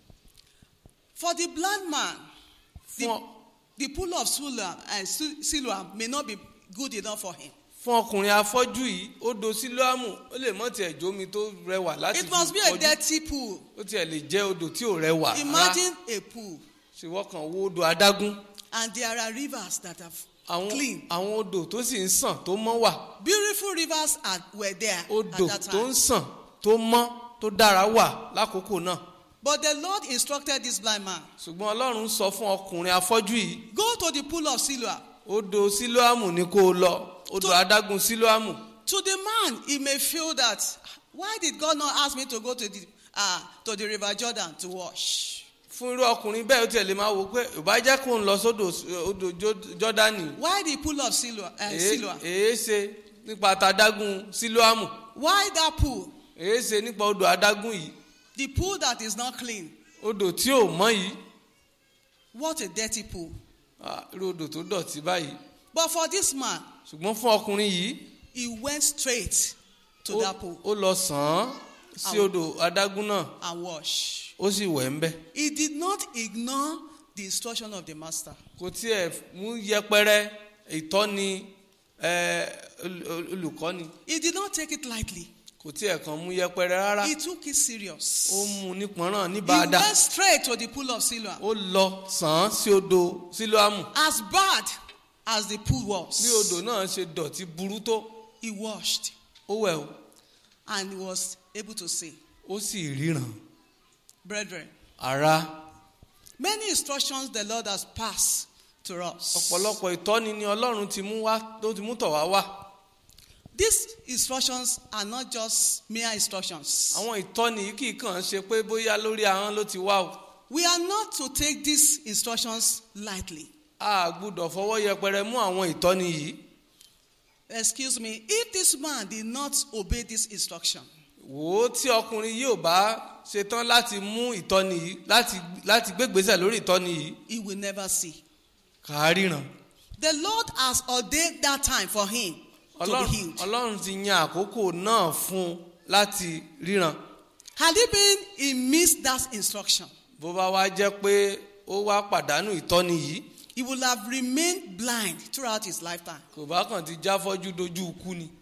For the blind man, Fún the pool of Siloam may not be good enough for him. fún ọkùnrin afọ́jú yìí odò Sílóámù ó lè mọ́ tiẹ̀ jómi tó rẹwà láti fi It must be a fọ́jú. dirty pool. Ó tiẹ̀ lè jẹ́ odò tí ò rẹwà rárá. Imagine a pool, Ṣèwọ́ kan wo odò adágún. and there are rivers that have clean. Àwọn odò tó sì ń sàn tó mọ́ wà. Beautiful rivers were there Odò at that tó ń time. sàn tó mọ́ tó dára wà lákòókò náà. But the Lord instructed this blind man, Ṣùgbọ́n Ọlọ́run sọ fún ọkùnrin afọ́jú yìí. go to the pool of Siloam. Odò Sílóámù ni kó o lọ. Odò adágún Sílóámù. To the man, he may feel that, why did God not ask me to go to the river Jordan to wash? Fún irú ọkùnrin bẹ́ẹ̀ ó tiẹ̀ lè máa wò pé ìbá jẹ́ kó ń lọ sódò Jọ́dánì. Why the pool of Siloam? Èé ṣe nípa tadágún Sílóámù. Why that pool? Èé ṣe nípa odò adágún yìí. The pool that is not clean. Odò tí ò mọ́ yìí. What a dirty pool. Irú odò tó dọ̀tí báyìí. But for this man, Ṣùgbọ́n fún ọkùnrin yìí. he went straight to that pool Ó lọ sàn án sí odò adágún náà. and washed. Ó sì wẹ̀ ń bẹ̀. He did not ignore the instruction of the master. Kò tiẹ̀ mú yẹpẹrẹ ìtọ́ni olùkọ́ni. He did not take it lightly. Kò tiẹ̀ kàn mú yẹpẹrẹ rárá. He took it serious. Ó mú nípọ̀nrán ní He bàdà. went straight to the pool of Siloam. Ó lọ sàn án sí odò Sílóámù. As bad as the pool was, Bí odò náà ṣe dọ̀tí burú tó. he washed Ó wẹ̀ o. and he was able to see. Ó sì ríran. Brethren, ará, many instructions the Lord has passed to us. ọ̀pọ̀lọpọ̀ ìtọ́ni ni Ọlọ́run ti mú tọ̀ wá wá. These instructions are not just mere instructions. Àwọn ìtọ́ni yìí kì í kàn ṣe pé bóyá lórí ahọ́n ló ti wá o. We are not to take these instructions lightly. A gbọ́dọ̀ fọwọ́ yẹpẹrẹ mú àwọn ìtọ́ni yìí. Excuse me, if this man did not obey this instruction, Wò ó tí ọkùnrin yìí ò bá ṣetán láti mú ìtọ́ni yìí láti gbégbésẹ̀ lórí ìtọ́ni yìí. he will never see. Kà á ríran. The Lord has ordained that time for him to be healed. Ọlọ́run ti yan àkókò náà fún un láti ríran. Had he been, he missed that instruction, Bó bá wá jẹ́ pé ó wá pàdánù ìtọ́ni yìí, he would have remained blind throughout his lifetime. kò bá kàn ti jáfọ́jú dojú ikú ni.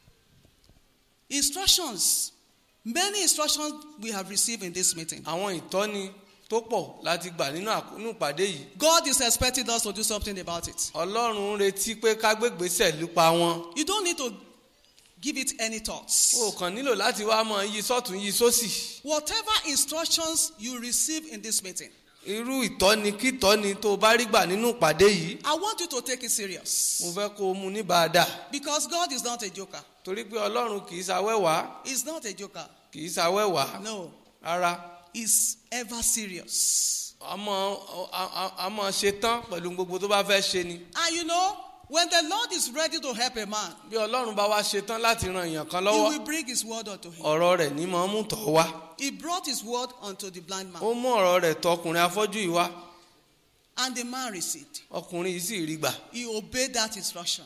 Instructions, many instructions we have received in this meeting. Àwọn ìtọ́ni tó pọ̀ láti gbà nínú ìpàdé yìí. God is expecting us to do something about it. Ọlọ́run ń retí pé ká gbégbésẹ̀ nípa wọn. You don't need to give it any thoughts. O kàn nílò láti wá mọ yí sọ́tún yí sósì. Whatever instructions you receive in this meeting, Irú ìtọ́ni kí ìtọ́ni tó bá rí gbà nínú ìpàdé yìí, I want you to take it serious. mo fẹ́ kó o mú ní bàdà. Because God is not a joker. Torí pé Ọlọ́run kì í ṣawẹ́wàá, He's not a joker. kì í ṣawẹ́wàá No, rárá. he's ever serious. A máa ṣe tán pẹ̀lú gbogbo tó bá fẹ́ ṣe ni. And you know, when the Lord is ready to help a man, Bí Ọlọ́run bá wá ṣe tán láti ran èèyàn kan he lọ́wọ́, will bring his word unto him. ọ̀rọ̀ rẹ̀ ní máa mú tọ̀ wá. He brought his word unto the blind Ó man, mú ọ̀rọ̀ rẹ̀ tọ̀ ọkùnrin afọ́jú yìí wá. and the man received. Ọkùnrin yìí sì rí gbà. He obeyed that instruction,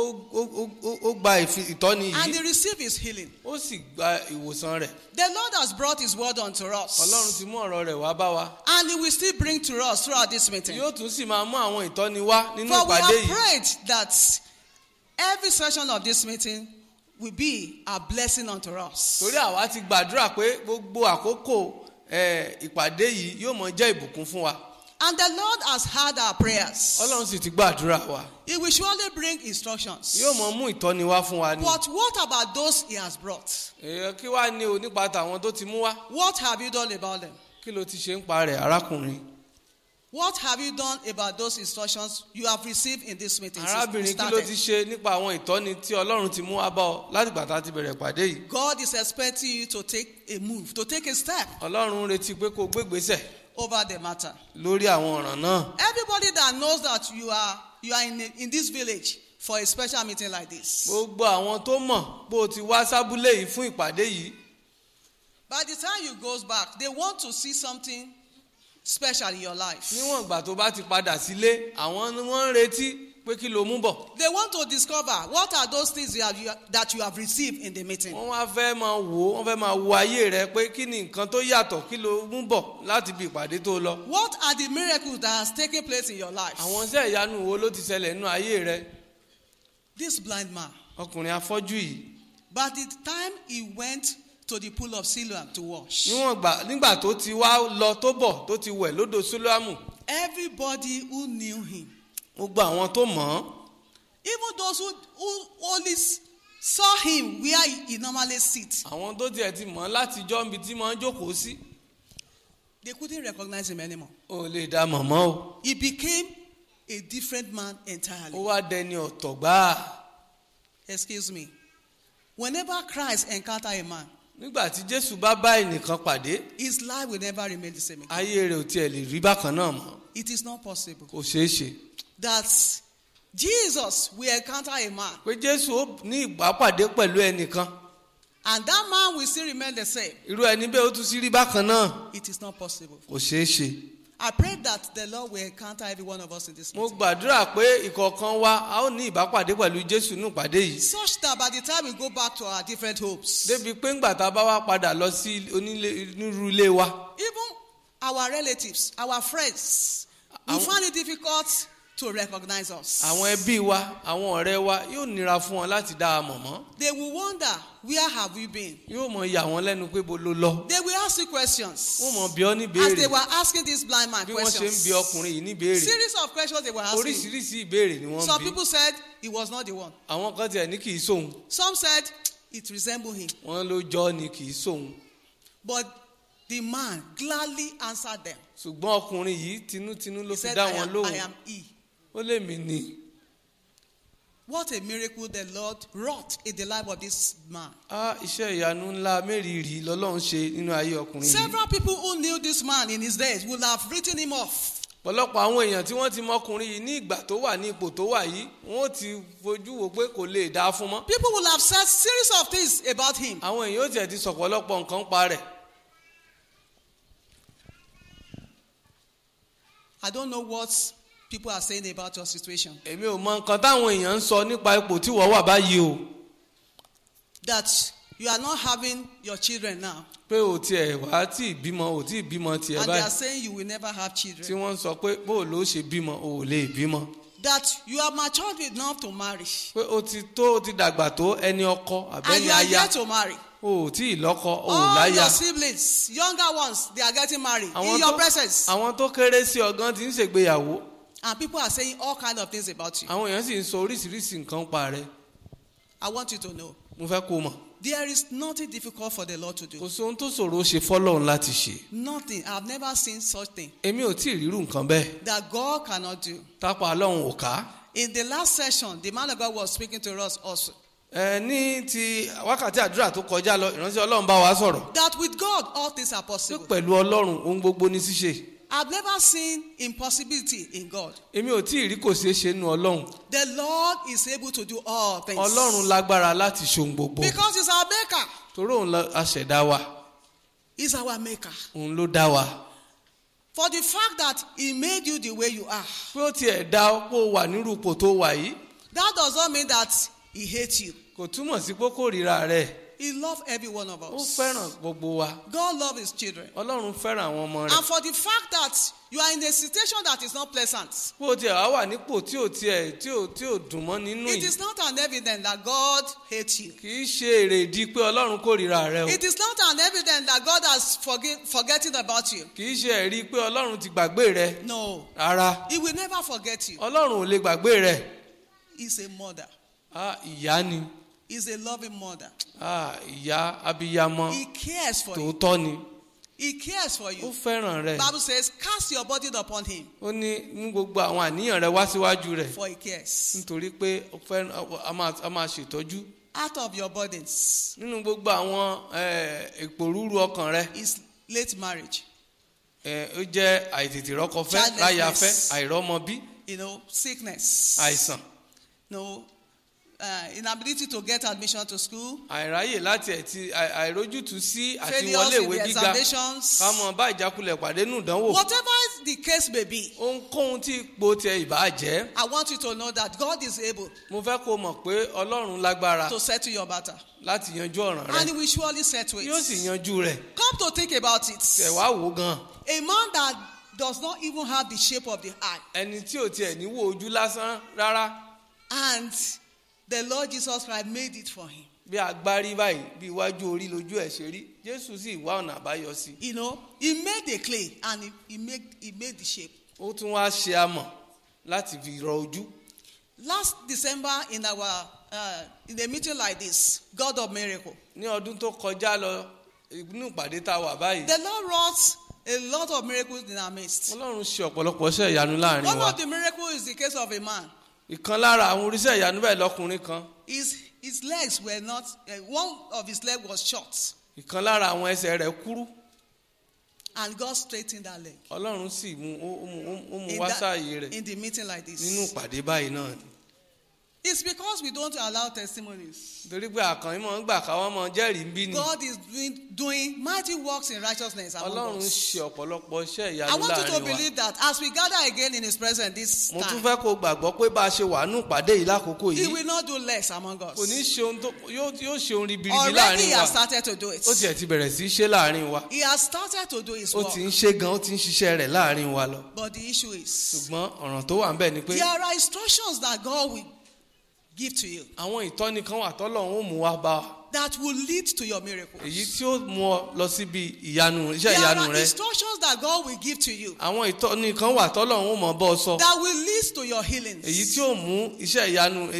Ó gba ìtọ́ni and yìí. he received his healing. Ó sì gba ìwòsàn rẹ̀. The Lord has brought his word unto Ọlọ́run us, ti mú ọ̀rọ̀ rẹ̀ wá bá wa. and he will still bring to us throughout this meeting. Yóò tún sì máa mú àwọn ìtọ́ni wá nínú For we ìpàdé have yìí. prayed that every session of this meeting will be a blessing unto us. Torí àwa ti gbàdúrà pé gbogbo àkókò ìpàdé yìí yóò mọ jẹ́ ìbùkún fún wa. And the Lord has heard our prayers. Ọlọ́run sì ti gbàdúrà wa. He will surely bring instructions. Yóò mọ mú ìtọ́ni wá fún wa ni. But what about those he has brought? Kí wá ní o nípa tàwọn tó ti mú wá? What have you done about them? Kí ló ti ṣe ń pa rẹ̀ arákùnrin? What have you done about those instructions you have received in this meeting? since we Arábìnrin, kí ló ti started? ṣe nípa àwọn ìtọ́ni tí Ọlọ́run ti mú wá bá ọ láti ìgbà tá a ti bẹ̀rẹ̀ ìpàdé yìí? God is expecting you to take a move, to take a step Ọlọ́run ń retí pé kó o gbégbésẹ̀ over the matter. lórí àwọn ọ̀ràn náà. Everybody that knows that you are in this village for a special meeting like this, Gbogbo àwọn tó mọ̀ bó o ti wá sábúlé yìí fún ìpàdé yìí, by the time you goes back, they want to see something special in your life. níwọ̀n ìgbà tó bá ti padà sílé, àwọn ni wọ́n ń retí pé kí ló mú bọ̀. They want to discover what are those things that you have received in the meeting. Wọ́n wá fẹ́ máa wò ó, wọ́n fẹ́ máa wo ayé rẹ pé kí ni nǹkan tó yàtọ̀, kí ló mú bọ̀ láti bí ìpàdé tó lọ. What are the miracles that has taken place in your life? Àwọn iṣẹ́ ìyanu wo ló ti ṣẹlẹ̀ nínú ayé rẹ? This blind man, Ọkùnrin afọ́jú yìí, by the time he went to the pool of Siloam to wash, nígbà tó ti wá lọ tó bọ̀ tó ti wẹ̀ lódò Sílóámù, everybody who knew him, gbogbo àwọn tó mọ̀ ọ́n, even those who only saw him where he normally sits, àwọn tó tiẹ̀ ti mọ̀ ọ́n látijọ́ níbi tí máa ń jókòó sí, they couldn't recognize him anymore. ò lè dá mọ̀mọ́ o. He became a different man Ó entirely. wá dẹni ọ̀tọ̀ gbáà. Excuse me. Whenever Christ encounter a man, Nígbà tí Jésù bá bá ẹnìkan pàdé, his life will never remain the same again. ayé rẹ̀ ò tiẹ̀ lè rí bákan náà mọ́. It is not possible Kò ṣeé ṣe. that Jesus will encounter a man Pé Jésù ó ní ìbápàdé pẹ̀lú ẹnìkan, and that man will still remain the same. irú ẹni bẹ́ẹ̀ ó tún sí rí bákan náà. It is not possible. Kò ṣeé ṣe. I pray that the Lord will encounter every one of us in this Mo meeting, gbàdúrà pé ìkọ̀ọ̀kan wa a ó ní ìbápàdé pẹ̀lú Jésù nínú ìpàdé yìí. such that by the time we go back to our different homes, Débi pé ńgbà tá a bá wá padà lọ sí onírú ilé wa, even our relatives, our friends, will find it difficult to recognize us. àwọn ẹbí wa, àwọn ọ̀rẹ́ wa yóò nira fún wọn láti dá a mọ̀ mọ́. They will wonder, where have we been? Yóò mọ yà wọ́n lẹ́nu pé bo ló lọ. They will ask you questions. Wọ́n mọ bí ọ ní As they béèrè. were asking this blind man Bí wọ́n ṣe ń questions. bi ọkùnrin yìí ní béèrè. Series of questions they were asking. Oríṣiríṣi ìbéèrè ni wọ́n Some bí. people said he was not the one. Àwọn kan tiẹ̀ ní kì í sóhun. Some said it resembled him. Wọ́n ló jọ ni kì í sóhun. But the man gladly answered them. ṣùgbọ́n ọkùnrin yìí tinútinú ló He fi said, dá I wọn am lóhùn. he. Ó lè mí ni. What a miracle the Lord wrought in the life of this man. Iṣẹ́ ìyanu ńlá mẹ́rìírí lọ́lọ́run ṣe nínú ayé ọkùnrin yìí. Several people who knew this man in his days would have written him off. Ọ̀pọ̀lọpọ̀ àwọn èèyàn tí wọ́n ti mọ ọkùnrin yìí ní ìgbà tó wà ní ipò tó wà yìí, wọ́n ti fojú wo pé kò lè dáa fún mọ́. People would have said series of things about him. Àwọn èèyàn ó tiẹ̀ ti sọ̀pọ̀lọpọ̀ nǹkan pa rẹ̀. I don't know what people are saying about your situation. Èmi ò mọ nǹkan táwọn èèyàn ń sọ nípa ipò tí wọ́n wà báyìí o. That you are not having your children now. Pé ò tiẹ̀ wá tí ìbímọ ò tí ìbímọ tiẹ̀ And they are báyìí. saying you will never have Tí children. wọ́n ń sọ pé bó ló ṣe bímọ ò lè bímọ. That you are matured enough to marry. Pé ó ti dàgbà tó ẹni ọkọ And àbẹ́ni you are aya. yet to marry. O ò tí ì lọ́kọ, o ò All láya. your siblings, younger ones, they are getting married in your presence. Àwọn tó kéré sí ọgán ti ń ṣègbéyàwó. And people are saying all kinds of things about you. Àwọn èèyàn sì ń sọ oríṣiríṣi nǹkan pa rẹ̀. I want you to know. Mo fẹ́ kó mọ̀. There is nothing difficult for the Lord to Kò do. sí ohun tó ṣòro ṣe fọ́lọ́run láti ṣe. Nothing. I've never seen such thing Èmi ò tí ì rírú nǹkan bẹ́ẹ̀. that God cannot do. Tápá Ọlọ́run ò ká. In the last session, the man of God was speaking to us also. Ní ti wákàtí àdúrà tó kọjá lọ, ìránṣẹ́ Ọlọ́run bá wa sọ̀rọ̀. That with God, all things are Pé possible. pẹ̀lú Ọlọ́run ohun gbogbo ní ṣíṣe. I've never seen impossibility in God. Èmi ò tí ì rí kò ṣeé ṣe nínú Ọlọ́run. The Lord is able to do all things. Ọlọ́run lágbára láti ṣe ohun gbogbo. Because He's our maker. Torí òun aṣẹ̀dá wa. He's our maker. Òun ló dá wa. For the fact that He made you the way you are, Pé ó tiẹ̀ dá pé ó wà nírú ipò tó wà yìí. that does not mean that He hates you. Kò túmọ̀ sí pé kò ríra rẹ̀. He loves every one of Ó us. fẹ́ràn gbogbo wa. God loves His children. Ọlọ́run fẹ́ràn àwọn ọmọ rẹ̀. And for the fact that you are in a situation that is not pleasant, Pé ó tiẹ̀ wá wà nípò tí ò dùn mọ́ nínú it yìí. is not an evidence that God hates you. Kì í ṣe èrèdí pé Ọlọ́run kórìíra rẹ o. It is not an evidence that God has forgetting about you. Kì í ṣe ẹ̀rí pé Ọlọ́run ti gbàgbé rẹ. No. Rárá. He will never forget you. Ọlọ́run ò lè gbàgbé rẹ. He's a mother. Ìyá ni. He's a loving mother. Ìyá abiyamọ He cares for you. tòótọ́ ni. He cares for Ó you. fẹ́ràn rẹ. Bible says, cast your burden upon Him, Ó ní mú gbogbo àwọn àníyàn rẹ wá síwájú rẹ̀. for He cares. Nítorí pé ó fẹ́ràn a máa ṣètọ́jú. Out of your burdens Nínú gbogbo àwọn ìpòrúurú ọkàn rẹ. is late marriage, Ó jẹ́ àìtètè rọ́kọfẹ́, láyàfẹ́, àìrọ́mọbí, sickness, àìsàn, inability to get admission to school, àìráyè láti àìrójútùú sí àti failures wọlé in ìwé the gíga. examinations. Ká mọ bá ìjákulẹ̀ pàdé nù dánwò. Whatever the case may be, Ohunkóhun tí ipò tiẹ̀ ìbá jẹ́. I want you to know that God is able Mo fẹ́ kó mọ̀ pé Ọlọ́run lágbára to settle your matter. láti yanjú ọ̀ràn And He rẹ. will surely settle Yóò sì it. yanjú rẹ̀. Come to think about it. Tẹ̀ wá wò gan. A man that does not even have the shape of the eye, Ẹni tí ò tiẹ̀ ní wo ojú lásán rárá. and the Lord Jesus Christ made it for him. Bí agbárí báyìí bí iwájú orí lójú ẹ̀ ṣe rí. Jésù sì wá ọ̀nà àbáyọ sí. He made the clay and he made the shape. Ó tún wá ṣe amọ̀ láti fi rọ ojú. Last December in our in a meeting like this, God of miracle, Ní ọdún tó kọjá lọ inú ìpàdé tá a wà báyìí. the Lord wrought a lot of miracles in our midst. Ọlọ́run ṣe ọ̀pọ̀lọpọ̀ iṣẹ́ ìyanu láàrin One wa. of the miracles is the case of a man. Ìkan lára àwọn oríṣẹ́ ìyanu bẹ́ẹ̀ lọ́kùnrin kan. His legs were not, one of his legs was short, Ìkan lára àwọn ẹsẹ̀ rẹ̀ kúrú. and God straightened that leg. Ọlọ́run sì mú wá sáàyè rẹ̀ In the meeting like this. nínú ìpàdé báyìí náà ni. It's because we don't allow testimonies. Torí pé àkànní mọ̀ ń gbà káwọn mọ̀ jẹ́rìí ń bí ni. God is doing mighty works in righteousness among Ọlọ́run us. ṣe ọ̀pọ̀lọpọ̀ iṣẹ́ I ìyanu want you to láàrin wa. believe that as we gather again in His presence this Mo tún time, fẹ́ kó gbàgbọ́ pé bá a ṣe wà nínú ìpàdé yìí lákòókò He yìí. will not do less among us. Kò ní ṣe ohun tó yóò ṣe ohun ribiribi Already láàrin He wa. has started to do it. Ó tiẹ̀ ti bẹ̀rẹ̀ sí í ṣe láàrin wa. He has started to do His Ó work. ti ń ṣe gan, ó ti ń ṣiṣẹ́ rẹ̀ láàrin wa lọ. But the issue is, Ṣùgbọ́n ọ̀ràn tó wà ń bẹ̀ ni pé there are instructions that God will give to you. àwọn ìtọ́ni kan wà tọ́lọ́run ó mú wá bá wa. that will lead to your miracles. èyí tí ó mú ọ lọ síbi ìyanu iṣẹ́ There ìyanu are rẹ. instructions that God will give to you àwọn ìtọ́ni kan wà tọ́lọ́run ó mọ̀ bọ́ ọ sọ. that will lead to your healings. èyí tí ó mú iṣẹ́ ìyanu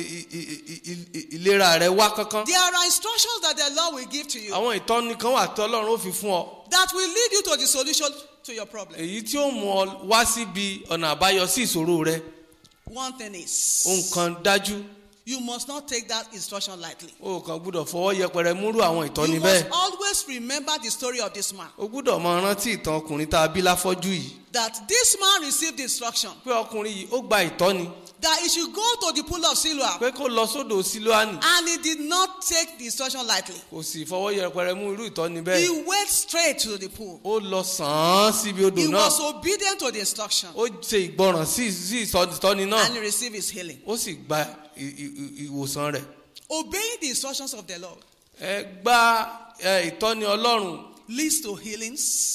ìlera rẹ wá kánkán. There are instructions that the Lord will give to you àwọn ìtọ́ni kan wà tọ́lọ́run ó fi fún ọ. that will lead you to the solution to your problem. èyí tí ó mú ọ wá síbi ọ̀nà àbáyọ sí ìṣòro rẹ. One thing is, ohun kan dájú you must not take that instruction lightly. o kàn gbúdọ̀ fọwọ́ yẹpẹrẹ múrú àwọn ìtọ́ni You bẹ́ẹ̀. must always remember the story of this man. o gbúdọ̀ máa rántí ìtàn ọkùnrin tá a bí láfọ́jú yìí. That this man received the instruction pé ọkùnrin yìí ó gba ìtọ́ni that he should go to the pool of Siloam, pé kó lọ sódò Sílóánì. and he did not take the instruction lightly. kò sì fọwọ́ yẹpẹrẹ mú irú ìtọ́ni He bẹ́ẹ̀. went straight to the pool. ó lọ sàn án síbi odò He náà. was obedient to the instruction, ó ṣe ìgbọràn sí ìtọ́ni náà. and he received his healing. ó sì gba ìwòsàn rẹ̀. Obeying the instructions of the Lord ẹ gba ìtọ́ni Ọlọ́run. leads to healings.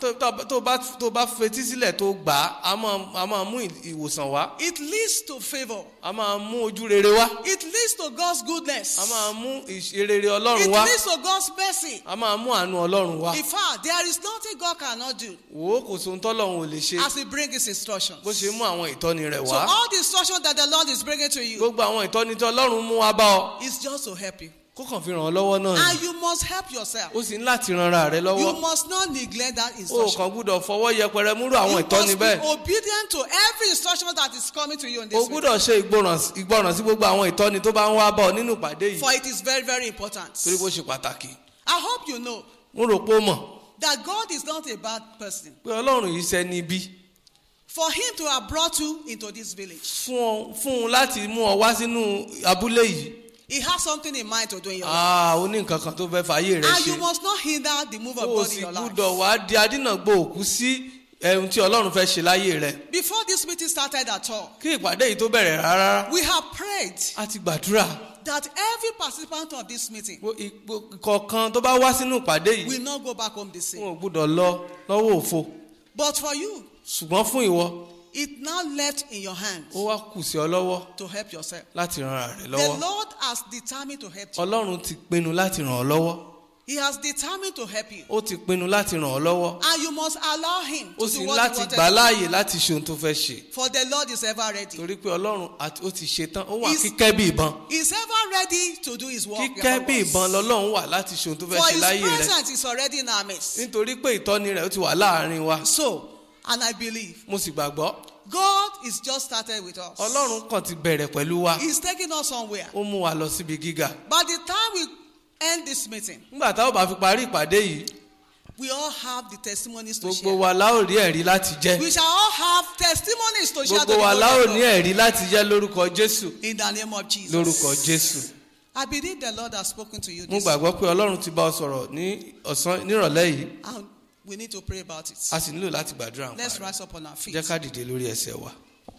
tó bá fetí sílẹ̀ tó gbà á a máa mú ìwòsàn wá. It leads to favor. a máa mú ojú rere wá. It leads to God's goodness. a máa mú ìṣerere Ọlọ́run It wá. leads to God's mercy. a máa mú àánú Ọlọ́run wá. In fact, there is nothing God cannot do wò ó kò sóhun tọ́lọ́run ò lè ṣe. as he brings his instructions. bó ṣe mú àwọn ìtọ́ni rẹ̀ So wá. all the instructions that the Lord is bringing to you gbogbo àwọn ìtọ́ni tí Ọlọ́run mú wá bá ọ. is just to help you. kó kàn fi ràn ọ́ lọ́wọ́ náà And ni. you must help yourself. ó sì ń láti ranra rẹ You lọ́wọ́. must not neglect that o instruction. kàn gbúdọ̀ fọwọ́ yẹpẹrẹ múrú àwọn You ìtọ́ni must be bẹ́ẹ̀. obedient to every instruction that is coming to you in o this week. gbúdọ̀ ṣe ìgbọràn sí gbogbo àwọn ìtọ́ni tó bá ń wá bá ọ nínú ìpàdé yìí. For it is very, very important. torí bó ṣe pàtàkì. I hope you know mo rò pé ó mọ̀ that God is not a bad person. pé Ọlọ́run yìí ṣẹni ibi. For him to have brought you into this village, fún un láti mú ọ wá sínú abúlé yìí. he has something in mind to do in your life. ó ní nǹkan kan tó fẹ́ fàyè rẹ And you ṣe. must not hinder the move of o God sì in your life. gbúdọ̀ wá di adínàgbò òkú sí ohun tí Ọlọ́run fẹ́ ṣe láyé rẹ. Before this meeting started at all, kí ìpàdé yìí tó bẹ̀rẹ̀ rárá. we have prayed a ti gbàdúrà. that every participant of this meeting kọ̀ọ̀kan tó bá wá sínú ìpàdé yìí. will not go back home the same. wọn ò gbúdọ̀ lọ lọ́wọ́ òfo. But for you, ṣùgbọ́n fún ìwọ it now left in your hands ó wá kù sí ọ lọ́wọ́ to help yourself. láti ran ara rẹ The lọ́wọ́. Lord has determined to help you. Ọlọ́run ti pinnu láti ràn ọ́ lọ́wọ́. He has determined to help you. ó ti pinnu láti ràn ọ́ lọ́wọ́. And you must allow him ó to sì do ń what he láti wanted gbà to láàyè láti ṣe ohun tó fẹ́ ṣe. do. For the Lord is ever ready. torí pé Ọlọ́run ó ti ṣe tán ó wà He's- kíkẹ́ bí ìbọn. He's ever ready to do his work. kíkẹ́ bí ìbọn lọ́lọ́run wà láti ṣe ohun tó fẹ́ For ṣe his láyé rẹ. presence is already in our midst. nítorí pé ìtọ́ni rẹ̀ ó ti wà láàrin wa. So, and I believe mo sì gbàgbọ́ God is just started with us. Ọlọ́run kàn ti bẹ̀rẹ̀ pẹ̀lú wa. He's taking us somewhere. ó mú wa lọ síbi gíga. By the time we end this meeting, nígbà táwọn bá fi parí ìpàdé yìí we all have the testimonies to gbogbo share. wa la ó rí ẹ̀rí láti jẹ́. We shall all have testimonies to share to the gbogbo wa la ó glory of ní God. ẹ̀rí láti jẹ́ lórúkọ Jésù. In the name of Jesus. lórúkọ Jésù. I believe the Lord has spoken to you mo this gbàgbọ́ pé Ọlọ́run ti bá ọ sọ̀rọ̀ ní ọ̀sán nírọ̀lẹ́ yìí. and we need to pray about it. a sì nílò láti gbàdúrà Let's nípa rẹ̀. rise up on our feet. jẹ́ ká dìde lórí ẹsẹ̀ wa.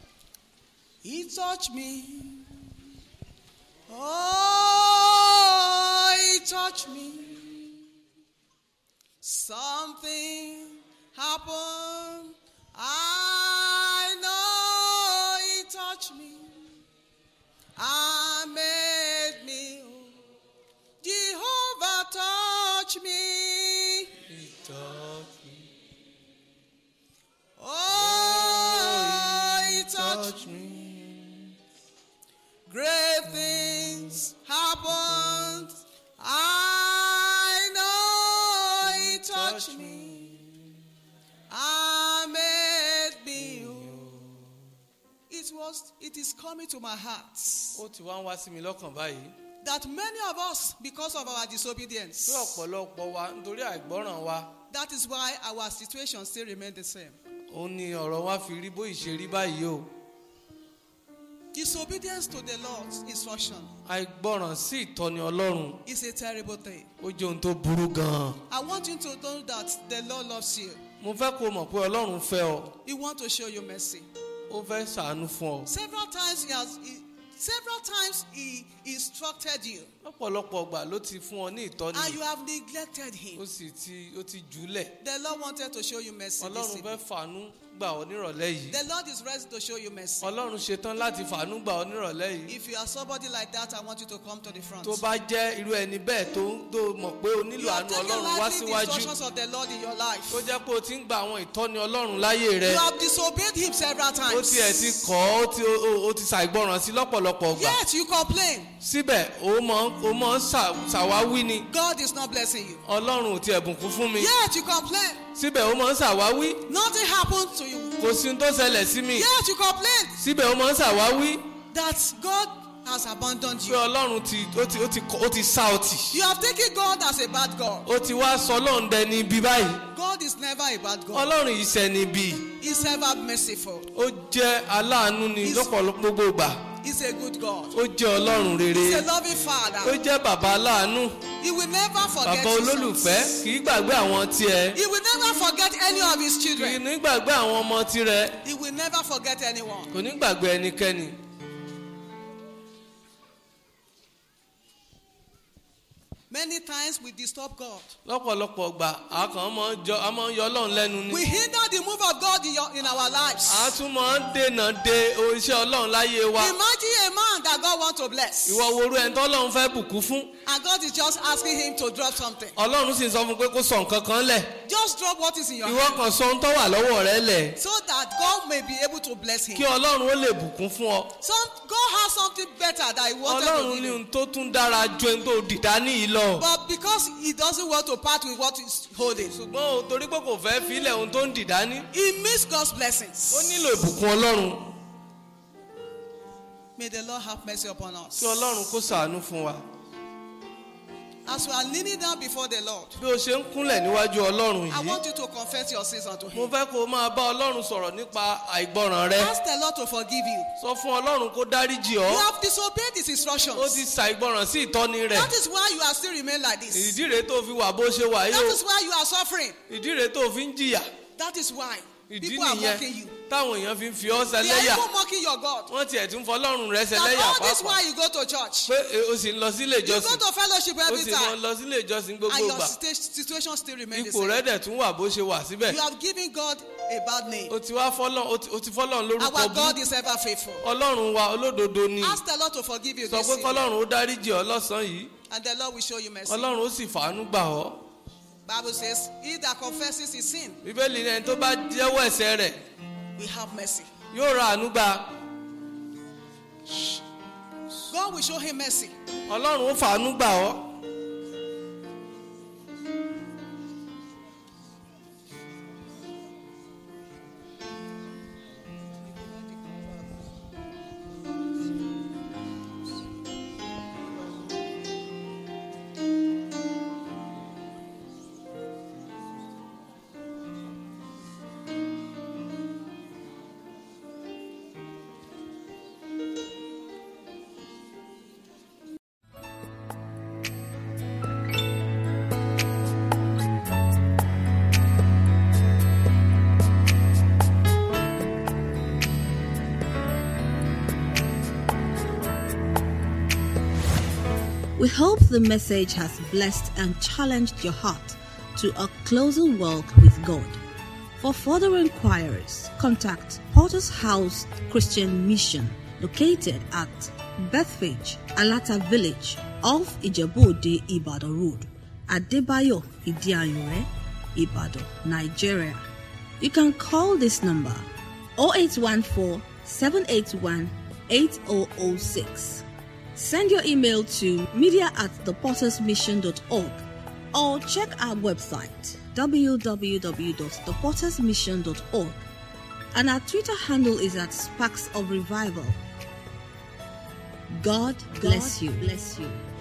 He touched me. Oh, he touched me. Something happened. I know he touched me. I made me whole. Jehovah touched me. Oh, he touched me. Great things happened. I know he touched me. I made me whole. It is coming to my heart ó ti wá ń wá sí mi lọ́kàn báyìí. that many of us, because of our disobedience, pé ọ̀pọ̀lọpọ̀ wa nítorí àìgbọ́ràn wa that is why our situation still remains the same. ó ní ọ̀rọ̀ wa fi rí bó ìṣe rí báyìí o. Disobedience to the Lord's instruction àìgbọ́ràn sí ìtọ́ni Ọlọ́run is a terrible thing. ó jẹ́ ohun tó burú gan-an. I want you to know that the Lord loves you. mo fẹ́ kó o mọ̀ pé Ọlọ́run fẹ́ ọ. He wants to show you mercy. ó fẹ́ ṣàánú fún ọ. Several times he instructed you, lọ́pọ̀lọpọ̀ ọgbà ló ti fún ọ ní ìtọ́ni. and you have neglected him. ó ti jùúlẹ̀. The Lord wanted to show you mercy this Ọlọ́run fẹ́ evening. fàánú gbà ọ́ nírọ̀lẹ́ yìí. The Lord is ready to show you mercy. Ọlọ́run ṣetán láti fàánú gbà ọ́ nírọ̀lẹ́ yìí. If you are somebody like that, I want you to come to the front. Tó bá jẹ́ irú ẹni bẹ́ẹ̀ tó mọ̀ pé o nílò You have àánú taken Ọlọ́run wá lightly the síwájú. instructions of the Lord in your life. Tó jẹ́ pé o ti ń gba àwọn ìtọ́ni Ọlọ́run láyé rẹ. You have disobeyed him several Ó times. tiẹ̀ ti kọ̀ ọ́, ó ti ṣàìgbọràn sí lọ́pọ̀lọpọ̀ gbà. Yet you complain. Síbẹ̀ o mọ̀ ń ṣàwáwí ni. God is not blessing you. Ọlọ́run ò tiẹ̀ bùkún fún mi. Yet you complain. Síbẹ̀ o mọ̀ ń ṣàwáwí. Nothing happened to you. Kò sí ohun tó ṣẹlẹ̀ sí mi. Yet you complain Síbẹ̀ o mọ̀ ń ṣàwáwí. that God has abandoned Pé you. Ọlọ́run ó ti sá ọ tì. You have taken God as a bad God. Ó ti wá sọ Ọlọ́run dẹni ibi báyìí. God is never a bad God. Ọlọ́run yìí ṣẹni ibi. He's ever merciful. Ó jẹ́ aláàánú ni lọ́pọ̀lọpọ̀ gbogbo ìgbà. He's a good God. Ó jẹ́ Ọlọ́run He's rere. a loving Ó Father. jẹ́ bàbá aláàánú. He will never forget Bàbá his olólùfẹ́ sons. kì í gbàgbé àwọn tiẹ̀. He will never forget any of his Kì í children. ní gbàgbé àwọn ọmọ tirẹ̀. He will never forget anyone. Kò ní gbàgbé ẹnikẹ́ni. Many times we disturb God. Lọ́pọ̀lọpọ̀ ìgbà a máa ń yọ Ọlọ́run lẹ́nu ni. We hinder the move of God in our lives. A tún máa ń dènà de iṣẹ́ Ọlọ́run láyé wa. Imagine a man that God wants to bless. Ìwọ worú ẹni tó Ọlọ́run fẹ́ bùkún fún. And God is just asking him to drop something. Ọlọ́run sì sọ fún pé kó sọ nǹkan kan lẹ̀. Just drop what is in your Ìwọ hand. kan sọ ohun tó wà lọ́wọ́ rẹ lẹ̀. So that God may be able to bless him. Kí Ọlọ́run ó lè bùkún fún ọ. God has something better that he wanted Ọlọ́run to ní give ohun him. tó tún dára ju ẹni tó dìdá ní ìlọ. But because he doesn't want to part with what he's holding, Ṣùgbọ́n torí pé kò fẹ́ filẹ̀ ohun tó ń dìdá ní. he missed God's blessings. Ó nílò ìbùkún Ọlọ́run. May the Lord have mercy upon us. Kí Ọlọ́run kó ṣàánú fún wa. As we are kneeling down before the Lord, Bí o ṣe ń kúnlẹ̀ níwájú Ọlọ́run I yìí. want you to confess your sins unto Mo him. fẹ́ kó o máa bá Ọlọ́run sọ̀rọ̀ nípa àìgbọràn rẹ. Ask the Lord to forgive you. Sọ fún Ọlọ́run kó dáríjì You ọ́. have disobeyed his Ó ti instructions. ṣàìgbọràn sí ìtọ́ni rẹ̀. That is why you are still remain like this. Ìdí rèé tó fi wà bó ṣe wà That yìí is why you are suffering. o. Ìdí rèé tó fi ń jìyà. That is why Ìdí people are mocking nìyẹn you. táwọn èèyàn fi ń fi ọ́ They are ṣẹlẹ́yà. even mocking your God. Wọ́n tiẹ̀ tún fọlọ́run rẹ̀ That ṣẹlẹ́yà all this pàápàá. while you go to church, Pé o sì ń lọ sílé you go ìjọsìn. to fellowship O every sì mọ time, lọ sílé ìjọsìn gbogbo and your ìgbà. situation still remains the Ipò rẹ̀ same. dẹ̀ tún wà bó ṣe wà síbẹ̀. You have given God a bad name. O ti fọ́lọ́run lórúkọ Our bú. God is ever faithful. Ọlọ́run wa olódodo ni. Ask the Lord to forgive you Sọ this pé evening, kọ́lọ́run ó dáríjì ọ́ lọ́sàn-án yìí. and the Lord will show you mercy. Ọlọ́run ó sì fàánú gbà ọ́. Bible says, he that confesses his sin, Bíbélì ní ẹni tó bá jẹ́wọ́ ẹ̀ṣẹ̀ rẹ̀ we have mercy. yóò ra àánú gbà. God will show him mercy. Ọlọ́run ó fàánú gbà ọ́. We hope the message has blessed and challenged your heart to a closer walk with God. For further inquiries, contact Potter's House Christian Mission, located at Bethpage, Alata Village, off Ijebu-Ode, Ibadan Road, Adebayo Idiayure, Ibadan, Nigeria. You can call this number 0814 781 8006. Send your email to media@thepottersmission.org or check our website www.thepottersmission.org, and our Twitter handle is @Sparks of Revival. God bless you.